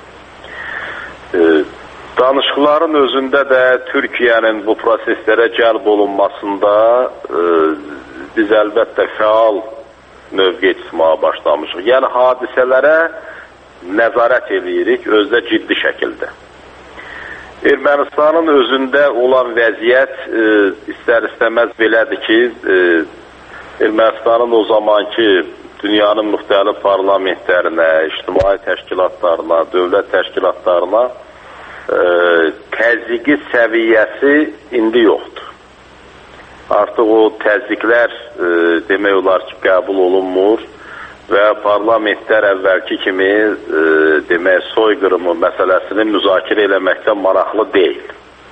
O: E, danışıqların özündə də Türkiyənin bu proseslərə cəlb olunmasında e, biz əlbəttə fəal mövqe tutmağa başlamışıq. Yəni hadisələrə nəzarət edirik özdə ciddi şəkildə. Ermənistanın özündə olan vəziyyət e, istər-istəməz belədir ki, e, Ermənistanın o zamanki dünyanın müxtəlif parlamentlərinə, ictimai təşkilatlarına, dövlət təşkilatlarına e, təzyiqi səviyyəsi indi yoxdur. Artıq o təzyiqlər e, demək olar ki, qəbul olunmur və parlamentlər əvvəlki kimi e, demək soyqırımı məsələsini müzakirə eləməkdən maraqlı deyil.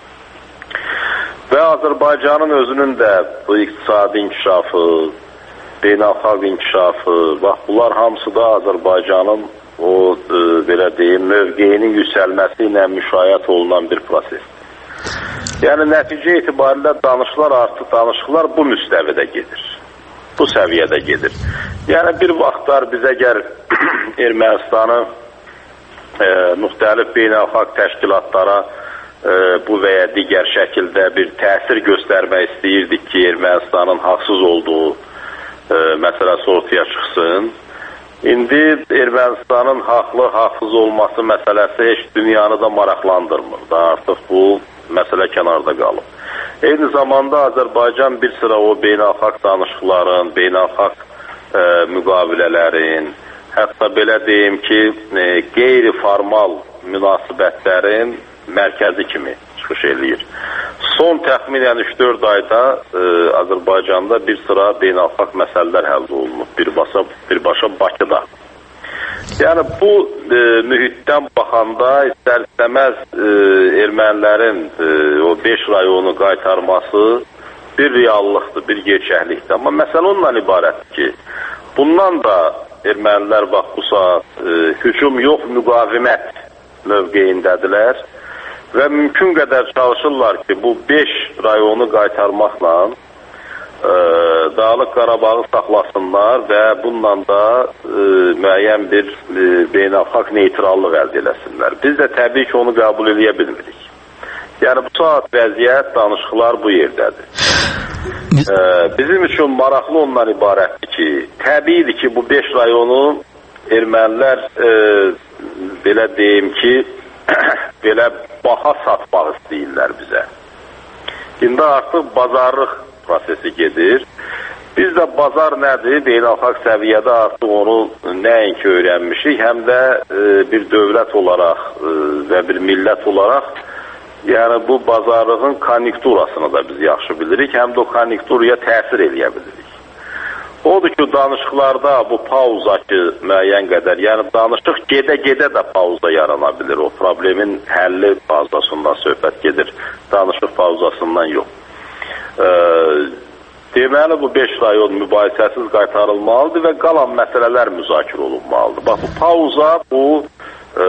O: Və Azərbaycanın özünün də bu iqtisadi inkişafı, beynəlxalq inkişafı, bax, bunlar hamısı da Azərbaycanın o, e, belə deyim, mövqeyinin yüksəlməsi ilə müşayiət olunan bir prosesdir. Yəni, nəticə etibarilə danışıqlar artıq, danışıqlar bu müstəvidə gedir, bu səviyyədə gedir. Yəni, bir vaxtlar biz əgər Ermənistanı e, müxtəlif beynəlxalq təşkilatlara e, bu və ya digər şəkildə bir təsir göstərmək istəyirdik ki, Ermənistanın haqsız olduğu e, məsələsi ortaya çıxsın. İndi Ermənistanın haqlı, haqsız olması məsələsi heç dünyanı da maraqlandırmır. Da artıq bu məsələ kənarda qalıb. Eyni zamanda Azərbaycan bir sıra o beynəlxalq danışıqların, beynəlxalq e, müqavilələrin, hətta belə deyim ki, e, qeyri-formal münasibətlərin mərkəzi kimi çıxış eləyir. Son təxminən üç dörd ayda e, Azərbaycanda bir sıra beynəlxalq məsələlər həll olunub, birbaşa, birbaşa Bakıda. Yəni bu e, mühitdən baxanda istər-istəməz e, ermənilərin e, o beş rayonu qaytarması bir reallıqdır, bir gerçəklikdir. Amma məsələ ondan ibarətdir ki, bundan da ermənilər bax bu saat e, hücum yox, müqavimət mövqeyindədirlər və mümkün qədər çalışırlar ki, bu beş rayonu qaytarmaqla e, Dağlıq Qarabağı saxlasınlar və bununla da e, müəyyən bir e, beynəlxalq neytrallıq əldə eləsinlər. Biz də təbii ki, onu qəbul edə bilmirik. Yəni bu saat vəziyyət, danışıqlar bu yerdədir. E, bizim üçün maraqlı ondan ibarətdir ki, təbiidir ki, bu beş rayonu ermənilər e, belə deyim ki, belə baha satmaq istəyirlər bizə. İndi artıq bazarlıq prosesi gedir. Biz də bazar nədir? Beynəlxalq səviyyədə artıq onu nəinki öyrənmişik, həm də e, bir dövlət olaraq e, və bir millət olaraq, yəni bu bazarlığın konjunkturasını da biz yaxşı bilirik, həm də o konjunkturaya təsir eləyə bilirik. Odur ki, danışıqlarda bu pauza ki, müəyyən qədər, yəni danışıq gedə-gedə də pauza yarana bilir. O problemin həlli pauzasından söhbət gedir, danışıq pauzasından yox. E, deməli, bu beş rayon mübahisəsiz qaytarılmalıdır və qalan məsələlər müzakirə olunmalıdır. Bax, bu pauza, bu e,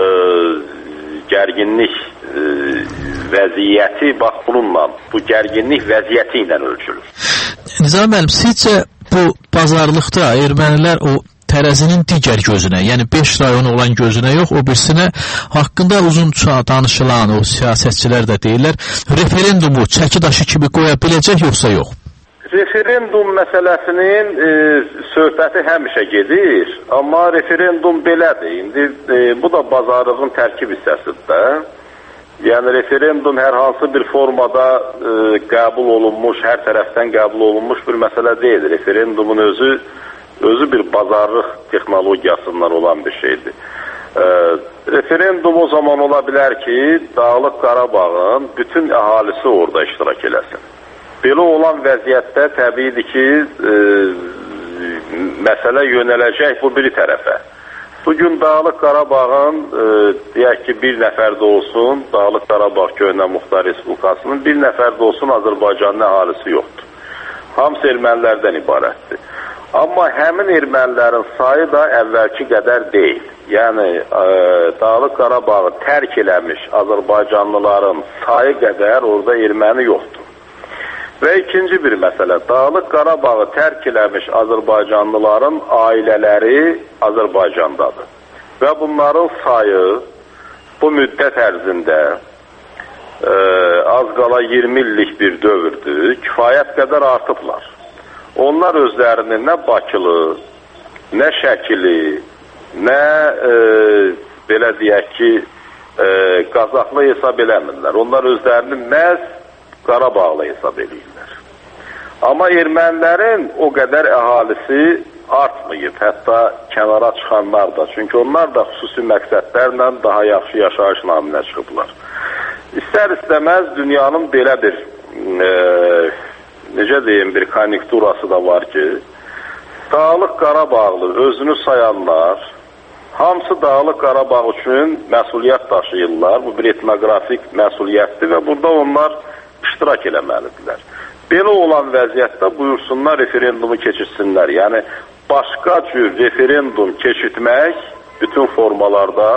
O: gərginlik e, vəziyyəti, bax bununla, bu gərginlik vəziyyəti ilə ölçülür.
N: Nizam müəllim, sizcə bu bazarlıqda ermənilər o tərəzinin digər gözünə, yəni beş rayonu olan gözünə yox, o birisinə haqqında uzun danışılan o siyasətçilər də deyirlər, referendumu çəki daşı kimi qoya biləcək yoxsa yox?
O: Referendum məsələsinin e, söhbəti həmişə gedir, amma referendum belədir. İndi e, bu da bazarlığın tərkib hissəsidir də. Yəni referendum hər hansı bir formada e, qəbul olunmuş, hər tərəfdən qəbul olunmuş bir məsələ deyil. Referendumun özü özü bir bazarlıq texnologiyasından olan bir şeydir. E, referendum o zaman ola bilər ki, Dağlıq Qarabağın bütün əhalisi orada iştirak eləsin. Belə olan vəziyyətdə təbiidir ki, e, məsələ yönələcək bu biri tərəfə. Bugün Dağlıq Qarabağın, e, deyək ki, bir nəfər də olsun, Dağlıq Qarabağ Köhnə Muxtar Respublikasının bir nəfər də olsun Azərbaycanın əhalisi yoxdur. Hamısı ermənilərdən ibarətdir. Amma həmin ermənilərin sayı da əvvəlki qədər deyil. Yəni, e, Dağlıq Qarabağı tərk eləmiş Azərbaycanlıların sayı qədər orada erməni yoxdur. Və ikinci bir məsələ, Dağlıq Qarabağı tərk eləmiş Azərbaycanlıların ailələri Azərbaycandadır. Və bunların sayı bu müddət ərzində e, az qala iyirmi illik bir dövrdür, kifayət qədər artıblar. Onlar özlərini nə Bakılı, nə Şəkili, nə e, belə deyək ki, e, Qazaxlı hesab eləmirlər. Onlar özlərini məhz Qarabağlı hesab edirlər. Amma ermənilərin o qədər əhalisi artmayıb, hətta kənara çıxanlar da. Çünki onlar da xüsusi məqsədlərlə daha yaxşı yaşayış naminə çıxıblar. İstər-istəməz dünyanın belə bir e, necə deyim, bir konjunkturası da var ki, Dağlıq Qarabağlı özünü sayanlar hamısı Dağlıq Qarabağ üçün məsuliyyət daşıyırlar. Bu bir etnoqrafik məsuliyyətdir və burada onlar iştirak eləməlidirlər. Belə olan vəziyyətdə buyursunlar referendumu keçirsinlər. Yəni, başqa cür referendum keçirtmək bütün formalarda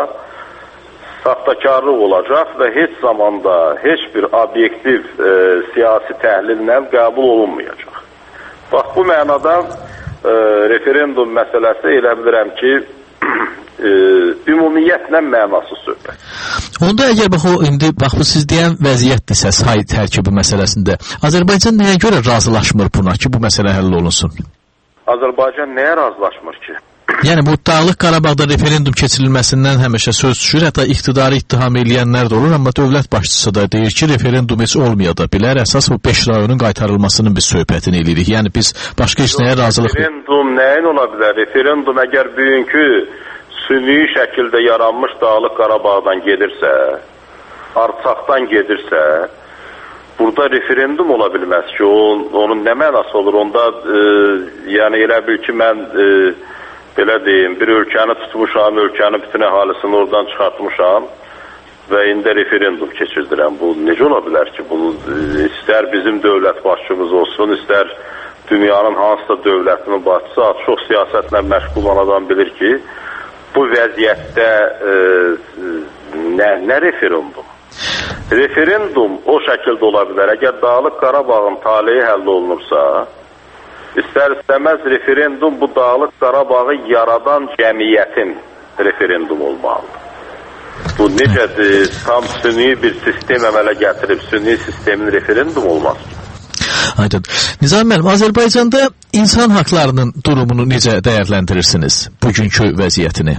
O: saxtakarlıq olacaq və heç zamanda heç bir obyektiv e, siyasi təhlillə qəbul olunmayacaq. Bax, bu mənada e, referendum məsələsi elə bilirəm ki, e, ümumiyyətlə mənasız söhbət.
N: Onda əgər bax o indi bax bu siz deyən vəziyyətdirsə say tərkibi məsələsində Azərbaycan nəyə görə razılaşmır buna ki, bu məsələ həll olunsun?
O: Azərbaycan nəyə razılaşmır ki?
N: Yəni bu Dağlıq Qarabağda referendum keçirilməsindən həmişə söz düşür, hətta iqtidarı ittiham eləyənlər də olur, amma dövlət başçısı da deyir ki, referendum heç olmaya da bilər, əsas bu beş rayonun qaytarılmasının biz söhbətini eləyirik. Yəni biz başqa heç nəyə razılıq...
O: Referendum nəyin ola bilər? Referendum əgər bugünkü süni şəkildə yaranmış Dağlıq Qarabağdan gedirsə, Artsaqdan gedirsə, burada referendum ola bilməz ki, o, onun nə mənası olur? Onda e, yəni elə bil ki, mən e, belə deyim, bir ölkəni tutmuşam, ölkənin bütün əhalisini oradan çıxartmışam və indi referendum keçirdirəm. Bu necə ola bilər ki? Bunu istər bizim dövlət başçımız olsun, istər dünyanın hansısa dövlətinin başçısı, çox siyasətlə məşğul olan adam bilir ki, bu vəziyyətdə e, nə, nə referendum? Referendum o şəkildə ola bilər. Əgər Dağlıq Qarabağın taleyi həll olunursa, İstər-istəməz referendum bu Dağlıq Qarabağı yaradan cəmiyyətin referendum olmalıdır. Bu necədir? Tam sünni bir sistem əmələ gətirib sünni sistemin referendum olmaz ki.
N: Aydın. Nizam müəllim, Azərbaycanda insan haqlarının durumunu necə dəyərləndirirsiniz, bugünkü vəziyyətini?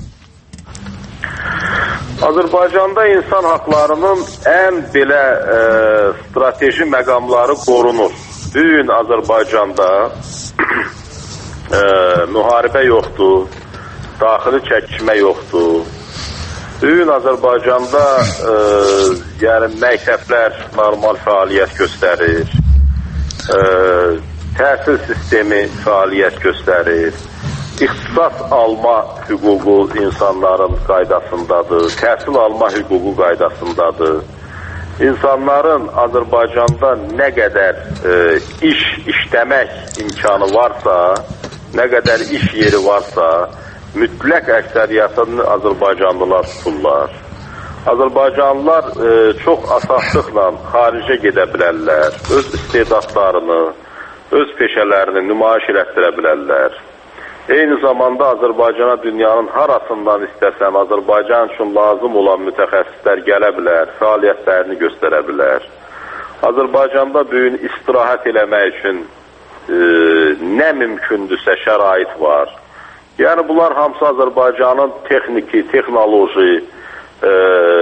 O: Azərbaycanda insan haqlarının ən belə e, strateji məqamları qorunur. Bugün Azərbaycanda e, müharibə yoxdur, daxili çəkişmə yoxdur. Bugün Azərbaycanda e, yəni məktəblər normal fəaliyyət göstərir, e, təhsil sistemi fəaliyyət göstərir, ixtisas alma hüququ insanların qaydasındadır, təhsil alma hüququ qaydasındadır. İnsanların Azərbaycanda nə qədər e, iş işləmək imkanı varsa, nə qədər iş yeri varsa, mütləq əksəriyyətini Azərbaycanlılar tuturlar. Azərbaycanlılar e, çox asaslıqla xaricə gedə bilərlər, öz istedadlarını, öz peşələrini nümayiş elətdirə bilərlər. Eyni zamanda Azərbaycana dünyanın harasından istəsən, Azərbaycan üçün lazım olan mütəxəssislər gələ bilər, fəaliyyətlərini göstərə bilər. Azərbaycanda bugün istirahət eləmək üçün e, nə mümkündürsə şərait var. Yəni bunlar hamısı Azərbaycanın texniki, texnoloji, e,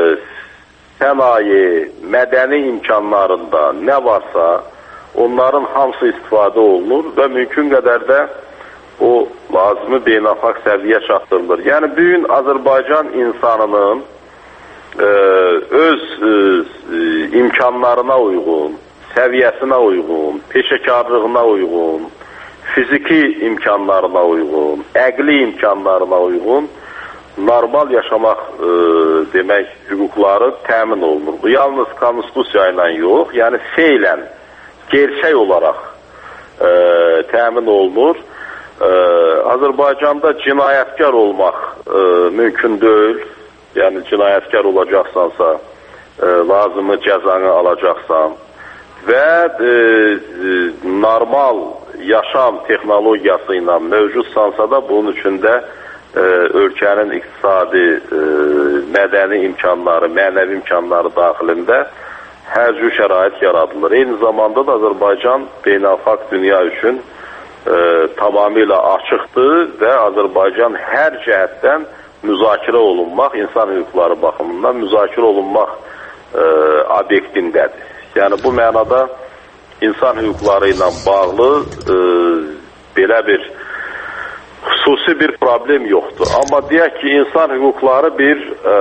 O: sənaye, mədəni imkanlarında nə varsa onların hamısı istifadə olunur və mümkün qədər də o lazımı beynəlxalq səviyyə çatdırılır. Yəni bugün Azərbaycan insanının e, öz e, imkanlarına uyğun, səviyyəsinə uyğun, peşəkarlığına uyğun, fiziki imkanlarına uyğun, əqli imkanlarına uyğun normal yaşamaq e, demək hüquqları təmin olunur. Bu yalnız konstitusiya ilə yox, yəni feylən, gerçək olaraq e, təmin olunur. Ee, Azərbaycanda cinayətkar olmaq e, mümkün deyil. Yəni cinayətkar olacaqsansa e, lazımı cəzanı alacaqsan və e, e, normal yaşam texnologiyası ilə mövcudsansa da bunun üçün də e, ölkənin iqtisadi, e, mədəni imkanları, mənəvi imkanları daxilində hər cür şərait yaradılır. Eyni zamanda da Azərbaycan beynəlxalq dünya üçün E, tamamilə açıqdır və Azərbaycan hər cəhətdən müzakirə olunmaq, insan hüquqları baxımından müzakirə olunmaq e, obyektindədir. Yəni bu mənada insan hüquqları ilə bağlı e, belə bir xüsusi bir problem yoxdur. Amma deyək ki, insan hüquqları bir e,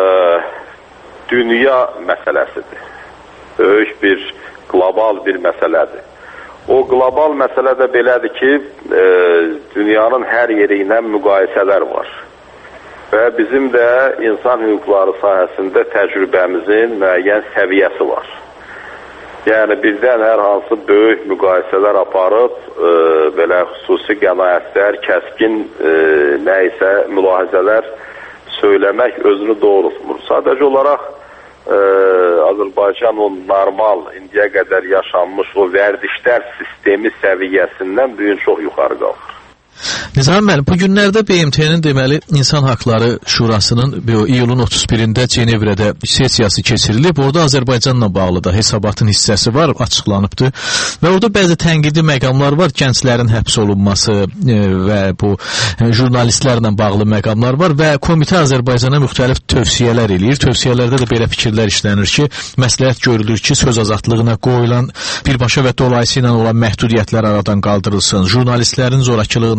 O: dünya məsələsidir. Böyük bir qlobal bir məsələdir. O qlobal məsələ də belədir ki, e, dünyanın hər yeri ilə müqayisələr var. Və bizim də insan hüquqları sahəsində təcrübəmizin müəyyən səviyyəsi var. Yəni birdən hər hansı böyük müqayisələr aparıb, e, belə xüsusi qənaətlər, kəskin e, nə isə mülahizələr söyləmək özünü doğrultmur. Sadəcə olaraq Ee, Azərbaycan o normal, indiyə qədər yaşanmış o vərdişlər sistemi səviyyəsindən bu gün çox yuxarı qalxır.
N: Nizam müəllim, bu günlərdə B M T-nin deməli İnsan Haqları Şurasının iyulun otuz birində Cenevrədə sessiyası keçirilib. Orada Azərbaycanla bağlı da hesabatın hissəsi var, açıqlanıbdır. Və orada bəzi tənqidi məqamlar var, gənclərin həbs olunması e, və bu e, jurnalistlərlə bağlı məqamlar var və komitə Azərbaycana müxtəlif tövsiyələr eləyir. Tövsiyələrdə də belə fikirlər işlənir ki, məsləhət görülür ki, söz azadlığına qoyulan birbaşa və dolayısı ilə olan məhdudiyyətlər aradan qaldırılsın, jurnalistlərin zorakılığına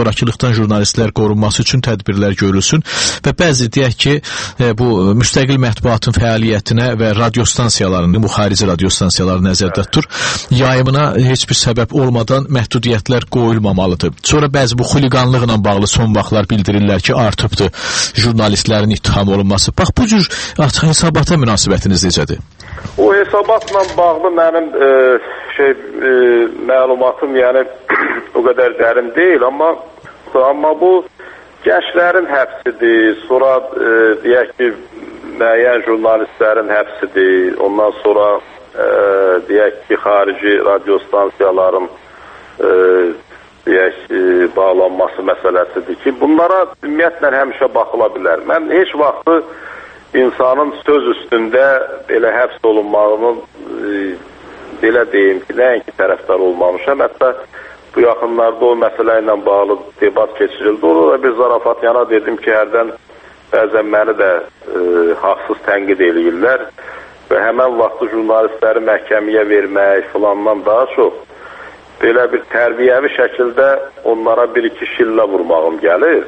N: zorakılıqdan jurnalistlər qorunması üçün tədbirlər görülsün və bəzi deyək ki, bu müstəqil mətbuatın fəaliyyətinə və radiostansiyalarının, bu xarici radiostansiyaları nəzərdə tutur, yayımına heç bir səbəb olmadan məhdudiyyətlər qoyulmamalıdır. Sonra bəzi bu xuliqanlıqla bağlı son vaxtlar bildirirlər ki, artıbdır jurnalistlərin ittiham olunması. Bax, bu cür hesabata münasibətiniz necədir?
O: O hesabatla bağlı mənim e, şey e, məlumatım yəni o qədər dərin deyil, amma amma bu gənclərin həbsidir, sonra e, deyək ki, müəyyən jurnalistlərin həbsidir, ondan sonra e, deyək ki, xarici radiostansiyaların e, deyək ki, bağlanması məsələsidir ki, bunlara ümumiyyətlə həmişə baxıla bilər. Mən heç vaxtı insanın söz üstündə belə həbs olunmağının e, belə deyim ki, nəinki tərəfdar olmamışam. Hətta bu yaxınlarda o məsələ ilə bağlı debat keçirildi. Orada da bir zarafat yana dedim ki, hərdən bəzən məni də e, haqsız tənqid eləyirlər və həmən vaxtı jurnalistləri məhkəməyə vermək filandan daha çox belə bir tərbiyəvi şəkildə onlara bir-iki şillə vurmağım gəlir.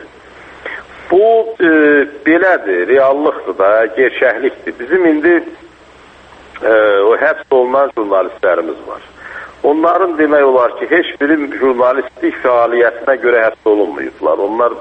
O: Bu e, belədir, reallıqdır da, gerçəklikdir. Bizim indi e, o həbs olunan jurnalistlərimiz var. Onların demək olar ki, heç biri jurnalistlik fəaliyyətinə görə həbs olunmayıblar. Onlar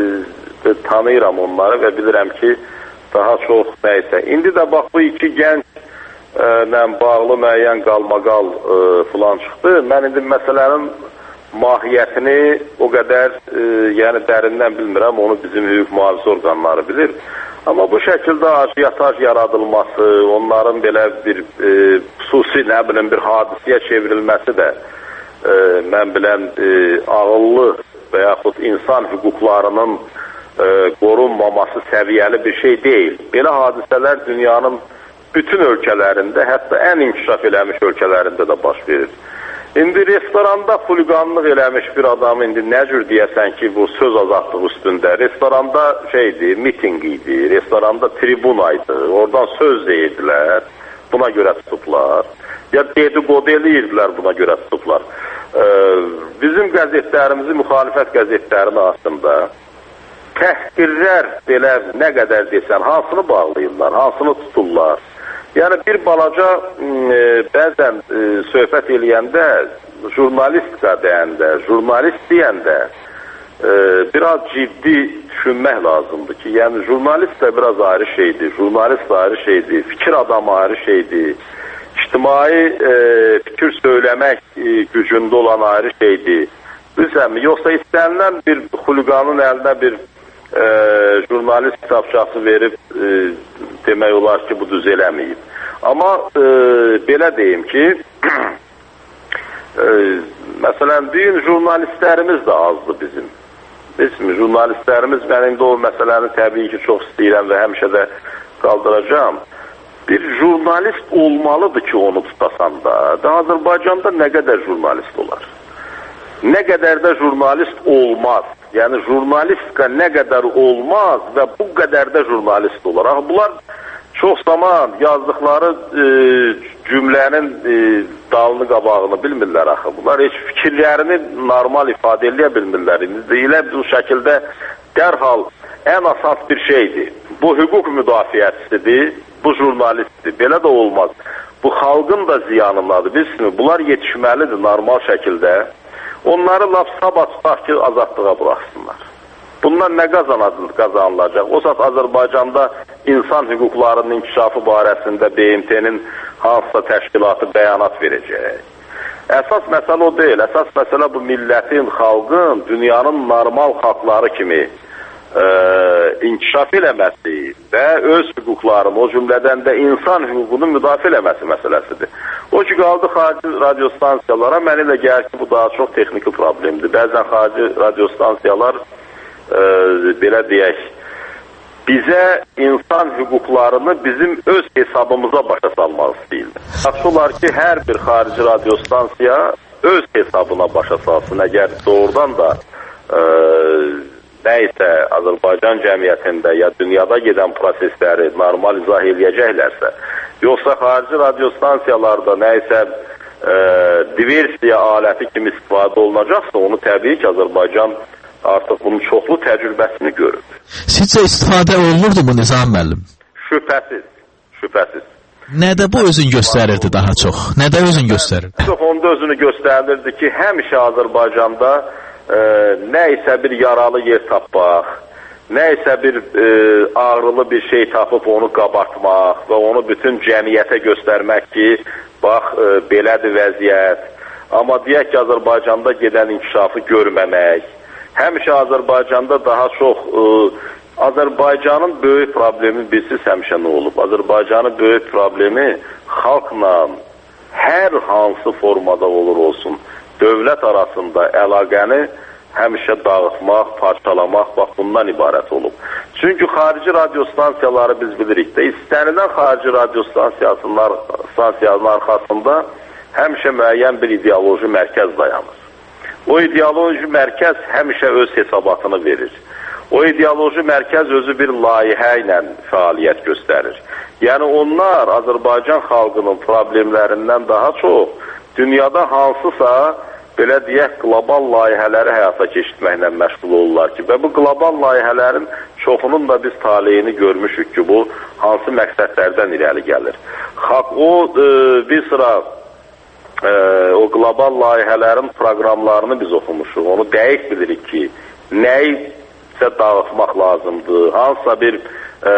O: e, tanıyıram onları və bilirəm ki, daha çox nəysə. İndi də bax bu iki gənc ilə bağlı müəyyən qalmaqal e, filan çıxdı. Mən indi məsələnin mahiyyətini o qədər e, yəni dərindən bilmirəm, onu bizim hüquq mühafizə orqanları bilir. Amma bu şəkildə ajiyataj yaradılması, onların belə bir e, xüsusi nə bilim bir hadisəyə çevrilməsi də e, mən bilən e, ağıllı və yaxud insan hüquqlarının e, qorunmaması səviyyəli bir şey deyil. Belə hadisələr dünyanın bütün ölkələrində, hətta ən inkişaf eləmiş ölkələrində də baş verir. İndi restoranda xuliqanlıq eləmiş bir adam indi nə cür deyəsən ki, bu söz azadlığı üstündə. Restoranda şeydi, miting idi, restoranda tribunaydı, oradan söz deyirdilər, buna görə tutublar. Ya dedikodu eləyirdilər, buna görə tutublar. Ee, bizim qəzetlərimizi, müxalifət qəzetlərini aslında təhqirlər belə nə qədər desən, hansını bağlayırlar, hansını tuturlar. Yəni bir balaca e, bəzən e, söhbət eləyəndə, jurnalistika deyəndə, jurnalist deyəndə e, biraz ciddi düşünmək lazımdır ki, yəni jurnalist də biraz ayrı şeydir, jurnalist ayrı şeydir, fikir adamı ayrı şeydir, ictimai e, fikir söyləmək e, gücündə olan ayrı şeydir. Bilsənmi, yoxsa istənilən bir xuliqanın əlinə bir e, jurnalist kitabçası verib e, demək olar ki, bu düz eləməyib. Amma e, belə deyim ki, e, məsələn, düyün jurnalistlərimiz də azdır bizim. Bizim jurnalistlərimiz, mən indi o məsələni təbii ki, çox istəyirəm və həmişə də qaldıracağım. Bir jurnalist olmalıdır ki, onu tutasan da. Da Azərbaycanda nə qədər jurnalist olar? Nə qədər də jurnalist olmaz. Yəni, jurnalistika nə qədər olmaz və bu qədər də jurnalist olar. Axı, bunlar çox zaman yazdıqları e, cümlənin e, dalını qabağını bilmirlər axı. Bunlar heç fikirlərini normal ifadə eləyə bilmirlər. Elə bu şəkildə dərhal ən əsas bir şeydir. Bu hüquq müdafiəçisidir, bu jurnalistdir. Belə də olmaz. Bu xalqın da ziyanındadır. Bilsiniz, bunlar yetişməlidir normal şəkildə. Onları laf sabah tutaq ki, azadlığa buraxsınlar. Bundan nə qazanılacaq? O saat Azərbaycanda insan hüquqlarının inkişafı barəsində B M T-nin hansısa təşkilatı bəyanat verəcək. Əsas məsələ o deyil. Əsas məsələ bu millətin, xalqın, dünyanın normal xalqları kimi e, inkişaf eləməsi və öz hüquqlarını, o cümlədən də insan hüququnu müdafiə eləməsi məsələsidir. O ki, qaldı xarici radiostansiyalara, mənə elə gəlir ki, bu daha çox texniki problemdir. Bəzən xarici radiostansiyalar e, belə deyək, bizə insan hüquqlarını bizim öz hesabımıza başa salmaq istəyirlər. Yaxşı olar ki, hər bir xarici radiostansiya öz hesabına başa salsın. Əgər doğrudan da e, nəysə Azərbaycan cəmiyyətində ya dünyada gedən prosesləri normal izah eləyəcəklərsə, yoxsa xarici radiostansiyalarda nəysə e, diversiya aləti kimi istifadə olunacaqsa, onu təbii ki, Azərbaycan artıq bunun çoxlu təcrübəsini görüb.
N: Sizcə istifadə olunurdu mu Nizam müəllim?
O: Şübhəsiz, şübhəsiz.
N: Nədə bu özün göstərirdi daha çox? Nədə özün göstərirdi?
O: Çox onda özünü göstərirdi ki, həmişə Azərbaycanda e, nə isə bir yaralı yer tapmaq, nə isə bir e, ağrılı bir şey tapıb onu qabartmaq və onu bütün cəmiyyətə göstərmək ki, bax, e, belədir vəziyyət. Amma deyək ki, Azərbaycanda gedən inkişafı görməmək. Həmişə Azərbaycanda daha çox... E, Azərbaycanın böyük problemi bilsiz həmişə nə olub? Azərbaycanın böyük problemi xalqla hər hansı formada olur olsun, dövlət arasında əlaqəni həmişə dağıtmaq, parçalamaq, bax bundan ibarət olub. Çünki xarici radiostansiyaları biz bilirik də, istənilən xarici radiostansiyasının arxasında həmişə müəyyən bir ideoloji mərkəz dayanır. O ideoloji mərkəz həmişə öz hesabatını verir. O ideoloji mərkəz özü bir layihə ilə fəaliyyət göstərir. Yəni onlar Azərbaycan xalqının problemlərindən daha çox dünyada hansısa, belə deyək, qlobal layihələri həyata keçirtməklə məşğul olurlar ki, və bu qlobal layihələrin çoxunun da biz taleyini görmüşük ki, bu hansı məqsədlərdən irəli gəlir. Xalq o e, bir sıra e, o qlobal layihələrin proqramlarını biz oxumuşuq. Onu dəqiq bilirik ki, nəyi dağıtmaq lazımdır, hansısa bir e,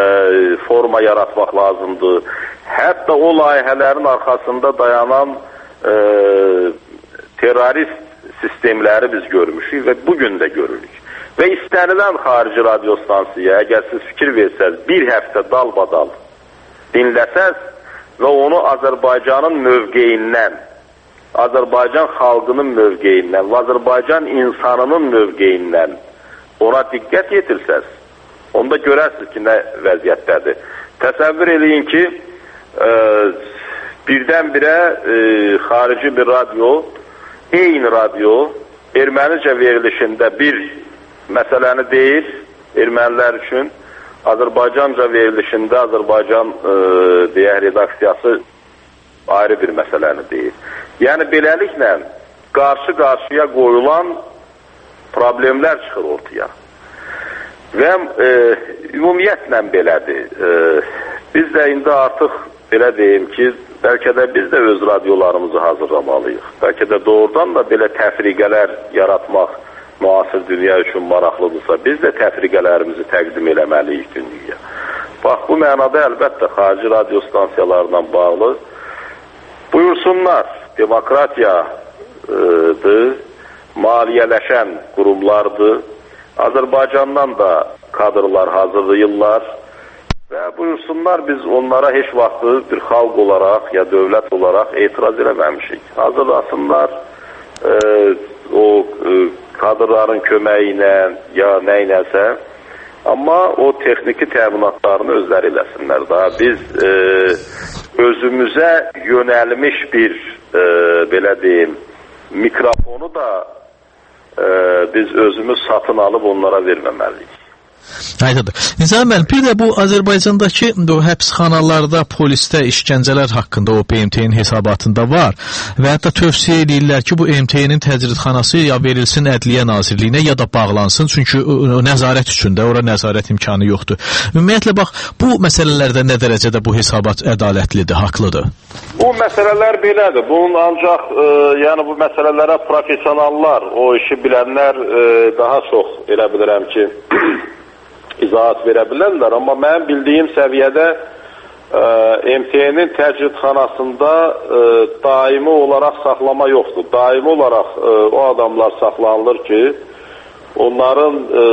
O: forma yaratmaq lazımdır. Hətta o layihələrin arxasında dayanan e, terrorist sistemləri biz görmüşük və bugün də görürük. Və istənilən xarici radiostansiya, əgər siz fikir versəz, bir həftə dalbadal dinləsəz və onu Azərbaycanın mövqeyindən, Azərbaycan xalqının mövqeyindən və Azərbaycan insanının mövqeyindən ona diqqət yetirsəz, onda görərsiniz ki, nə vəziyyətdədir. Təsəvvür eləyin ki, e, birdən-birə e, xarici bir radio, eyni radio, ermənicə verilişində bir məsələni deyir, ermənilər üçün, Azərbaycanca verilişində Azərbaycan e, deyək, redaksiyası ayrı bir məsələni deyir. Yəni, beləliklə, qarşı-qarşıya qoyulan problemlər çıxır ortaya. Və e, ümumiyyətlə belədir. E, biz də indi artıq belə deyim ki, bəlkə də biz də öz radiolarımızı hazırlamalıyıq. Bəlkə də doğrudan da belə təfriqələr yaratmaq müasir dünya üçün maraqlıdırsa, biz də təfriqələrimizi təqdim eləməliyik dünyaya. Bax, bu mənada əlbəttə xarici radiostansiyalarla bağlı buyursunlar, demokratiyadır, maliyyələşən qurumlardır. Azərbaycandan da kadrlar hazırlayırlar və buyursunlar, biz onlara heç vaxtı bir xalq olaraq ya dövlət olaraq etiraz eləməmişik. Hazırlasınlar, e, o e, kadrların köməyi ilə ya nə iləsə, amma o texniki təminatlarını özləri eləsinlər. Daha biz e, özümüzə yönəlmiş bir e, belə deyim, mikrofonu da e, biz özümüz satın alıb onlara verməməliyik.
N: Aydındır. Nizam müəllim, bir də bu Azərbaycandakı o həbsxanalarda, polisdə işgəncələr haqqında o B M T-nin hesabatında var və hətta tövsiyə edirlər ki, bu M T-nin təcridxanası ya verilsin Ədliyyə Nazirliyinə ya da bağlansın, çünki o, o, nəzarət üçün də ora nəzarət imkanı yoxdur. Ümumiyyətlə bax, bu məsələlərdə nə dərəcədə bu hesabat ədalətlidir, haqlıdır?
O: Bu məsələlər belədir. Bunun ancaq e, yəni bu məsələlərə professionallar, o işi bilənlər e, daha çox elə bilirəm ki, izahat verə bilərlər, amma mənim bildiyim səviyyədə e, M T-nin təcridxanasında e, daimi olaraq saxlama yoxdur. Daimi olaraq e, o adamlar saxlanılır ki, onların e,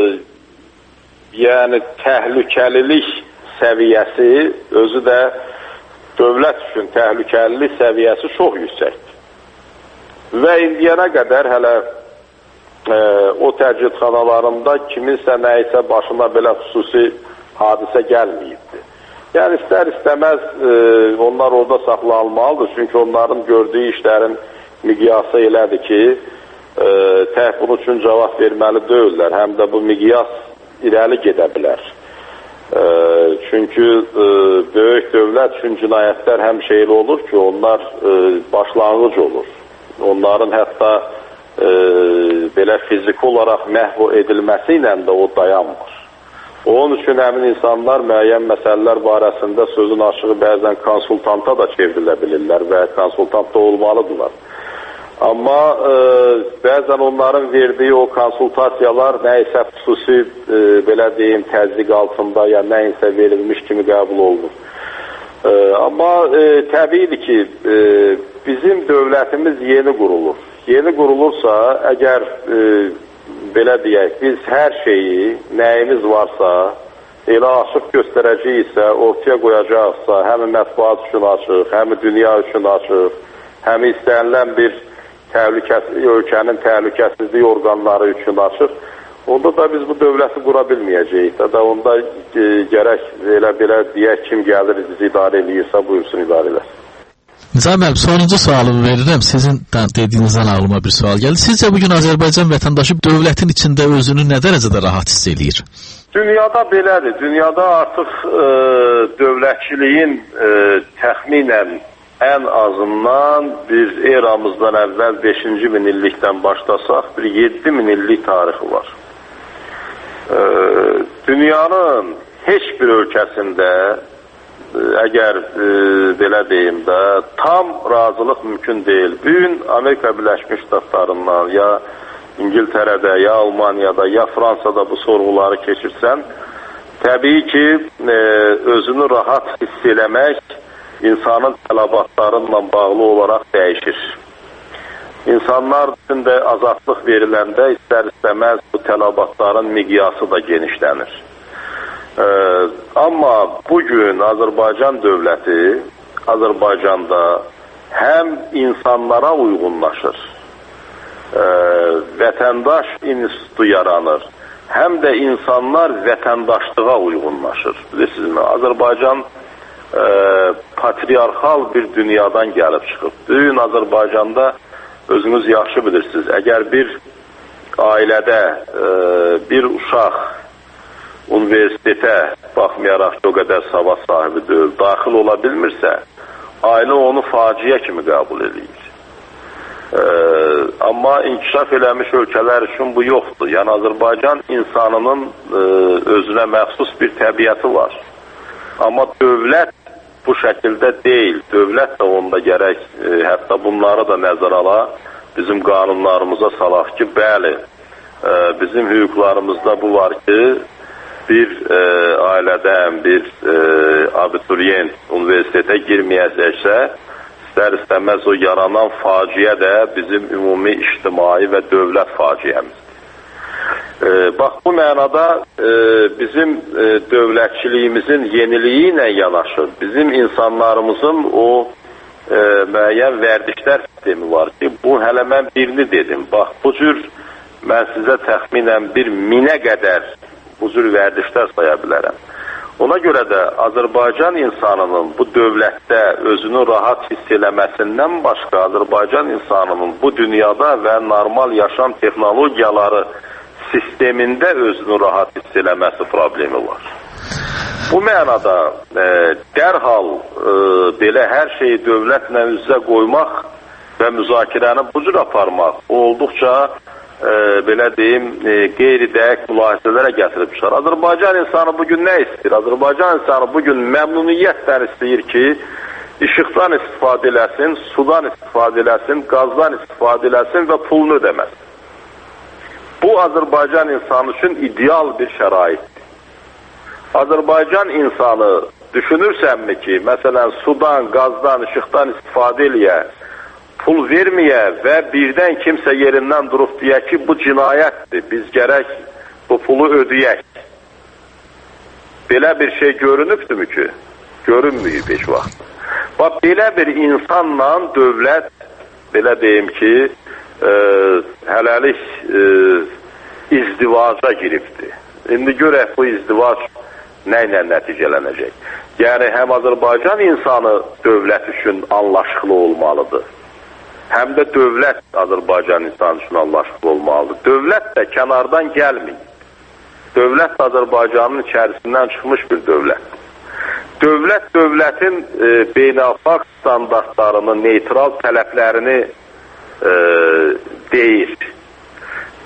O: yəni təhlükəlilik səviyyəsi, özü də dövlət üçün təhlükəlilik səviyyəsi çox yüksəkdir. Və indiyənə qədər hələ e, o təcridxanalarında kiminsə nəyisə başına belə xüsusi hadisə gəlməyibdir. Yəni istər-istəməz e, onlar orada saxlanılmalıdır. Çünki onların gördüyü işlərin miqyası elədir ki, e, tək bunun üçün cavab verməli deyirlər. Həm də bu miqyas irəli gedə bilər. E, çünki e, böyük dövlət üçün cinayətlər həmişə elə olur ki, onlar e, başlanğıc olur. Onların hətta e, belə fiziki olaraq məhv edilməsi ilə də o dayanmır. Onun üçün həmin insanlar müəyyən məsələlər barəsində sözün açığı bəzən konsultanta da çevrilə bilirlər və konsultant da olmalıdırlar. Amma e, bəzən onların verdiyi o konsultasiyalar nəysə xüsusi e, belə deyim təzyiq altında ya nəysə verilmiş kimi qəbul olunur. E, amma e, təbiidir ki, e, bizim dövlətimiz yeni qurulur. Yeni qurulursa, əgər e, belə deyək, biz hər şeyi, nəyimiz varsa, elə açıq göstərəcəksə, ortaya qoyacaqsa, həm mətbuat üçün açıq, həm dünya üçün açıq, həm istənilən bir təhlükəsiz, ölkənin təhlükəsizlik orqanları üçün açıq, onda da biz bu dövləti qura bilməyəcəyik. Da onda e, gərək elə belə deyək, kim gəlir, bizi idarə edirsə, buyursun idarə eləsin.
N: Nizam müəllim, sonuncu sualımı verirəm. Sizin dediyinizdən ağlıma bir sual gəldi. Sizcə bugün Azərbaycan vətəndaşı dövlətin içində özünü nə dərəcədə rahat hiss eləyir?
O: Dünyada belədir. Dünyada artıq e, dövlətçiliyin e, təxminən ən azından bir eramızdan əvvəl beşinci min illikdən başlasaq, bir yeddi min illik tarixi var. E, dünyanın heç bir ölkəsində əgər e, belə deyim də, tam razılıq mümkün deyil. Bugün Amerika Birləşmiş Ştatlarından ya İngiltərədə, ya Almaniyada, ya Fransada bu sorğuları keçirsən, təbii ki, e, özünü rahat hiss eləmək insanın tələbatlarıyla bağlı olaraq dəyişir. İnsanlar üçün də azadlıq veriləndə istər-istəməz bu tələbatların miqyası da genişlənir. Ee, amma bugün Azərbaycan dövləti Azərbaycanda həm insanlara uyğunlaşır, e, vətəndaş institutu yaranır, həm də insanlar vətəndaşlığa uyğunlaşır. Bilirsiniz, Azərbaycan e, patriarxal bir dünyadan gəlib çıxıb. Bugün Azərbaycanda özünüz yaxşı bilirsiniz, əgər bir ailədə e, bir uşaq universitetə baxmayaraq ki, o qədər savad sahibi deyil, daxil ola bilmirsə, ailə onu faciə kimi qəbul edir. Ee, amma inkişaf eləmiş ölkələr üçün bu yoxdur. Yəni, Azərbaycan insanının e, özünə məxsus bir təbiəti var. Amma dövlət bu şəkildə deyil. Dövlət də onda gərək, e, hətta bunları da nəzər ala, bizim qanunlarımıza salaq ki, bəli, e, bizim hüquqlarımızda bu var ki, bir e, ailədən bir e, abituriyent universitetə girməyəcəksə, istər-istəməz o yaranan faciə də bizim ümumi ictimai və dövlət faciəmizdir. E, bax, bu mənada e, bizim e, dövlətçiliyimizin yeniliyi ilə yanaşır. Bizim insanlarımızın o e, müəyyən vərdişlər sistemi var ki, bu hələ mən birini dedim. Bax, bu cür mən sizə təxminən bir minə qədər bu cür vərdişlər saya bilərəm. Ona görə də Azərbaycan insanının bu dövlətdə özünü rahat hiss eləməsindən başqa Azərbaycan insanının bu dünyada və normal yaşam texnologiyaları sistemində özünü rahat hiss eləməsi problemi var. Bu mənada e, dərhal e, belə hər şeyi dövlətlə üzə qoymaq və müzakirəni bu cür aparmaq olduqca e, belə deyim, e, qeyri-dəqiq mülahisələrə gətirib çıxar. Azərbaycan insanı bugün nə istəyir? Azərbaycan insanı bugün məmnuniyyətlə istəyir ki, işıqdan istifadə eləsin, sudan istifadə eləsin, qazdan istifadə eləsin və pulunu ödəməsin. Bu, Azərbaycan insanı üçün ideal bir şəraitdir. Azərbaycan insanı düşünürsənmi ki, məsələn, sudan, qazdan, işıqdan istifadə eləyə, pul verməyə və birdən kimsə yerindən durub deyə ki, bu cinayətdir, biz gərək bu pulu ödəyək. Belə bir şey görünübdürmü ki? Görünməyib heç vaxt. Bax, belə bir insanla dövlət, belə deyim ki, e, hələlik e, izdivaca giribdir. İndi görək bu izdivac nə ilə nəticələnəcək. Yəni, həm Azərbaycan insanı dövlət üçün anlaşıqlı olmalıdır. Həm də dövlət Azərbaycan insanı üçün anlaşıqlı olmalıdır. Dövlət də kənardan gəlməyib. Dövlət də Azərbaycanın içərisindən çıxmış bir dövlətdir. Dövlət, dövlətin e, beynəlxalq standartlarını, neytral tələblərini e, deyir.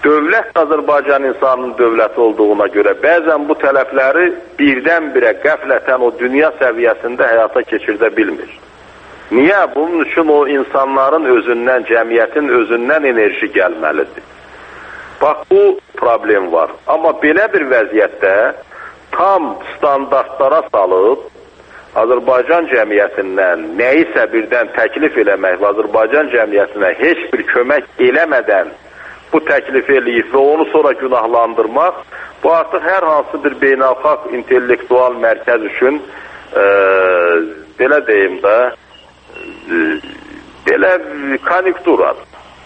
O: dövlət Azərbaycan insanının dövləti olduğuna görə bəzən bu tələbləri birdən-birə qəflətən o dünya səviyyəsində həyata keçirdə bilmir. Niyə? Bunun üçün o insanların özündən, cəmiyyətin özündən enerji gəlməlidir. Bax, bu problem var. Amma belə bir vəziyyətdə tam standartlara salıb Azərbaycan cəmiyyətindən nəyisə birdən təklif eləmək və Azərbaycan cəmiyyətinə heç bir kömək eləmədən bu təklif eləyib və onu sonra günahlandırmaq, bu artıq hər hansı bir beynəlxalq intellektual mərkəz üçün e, belə deyim də e, belə konjunkturadır.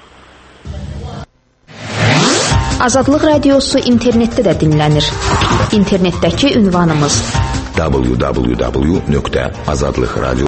B: Azadlıq Radiosu internetdə də dinlənir. İnternetdəki ünvanımız
J: w w w nöqtə azadlıq radio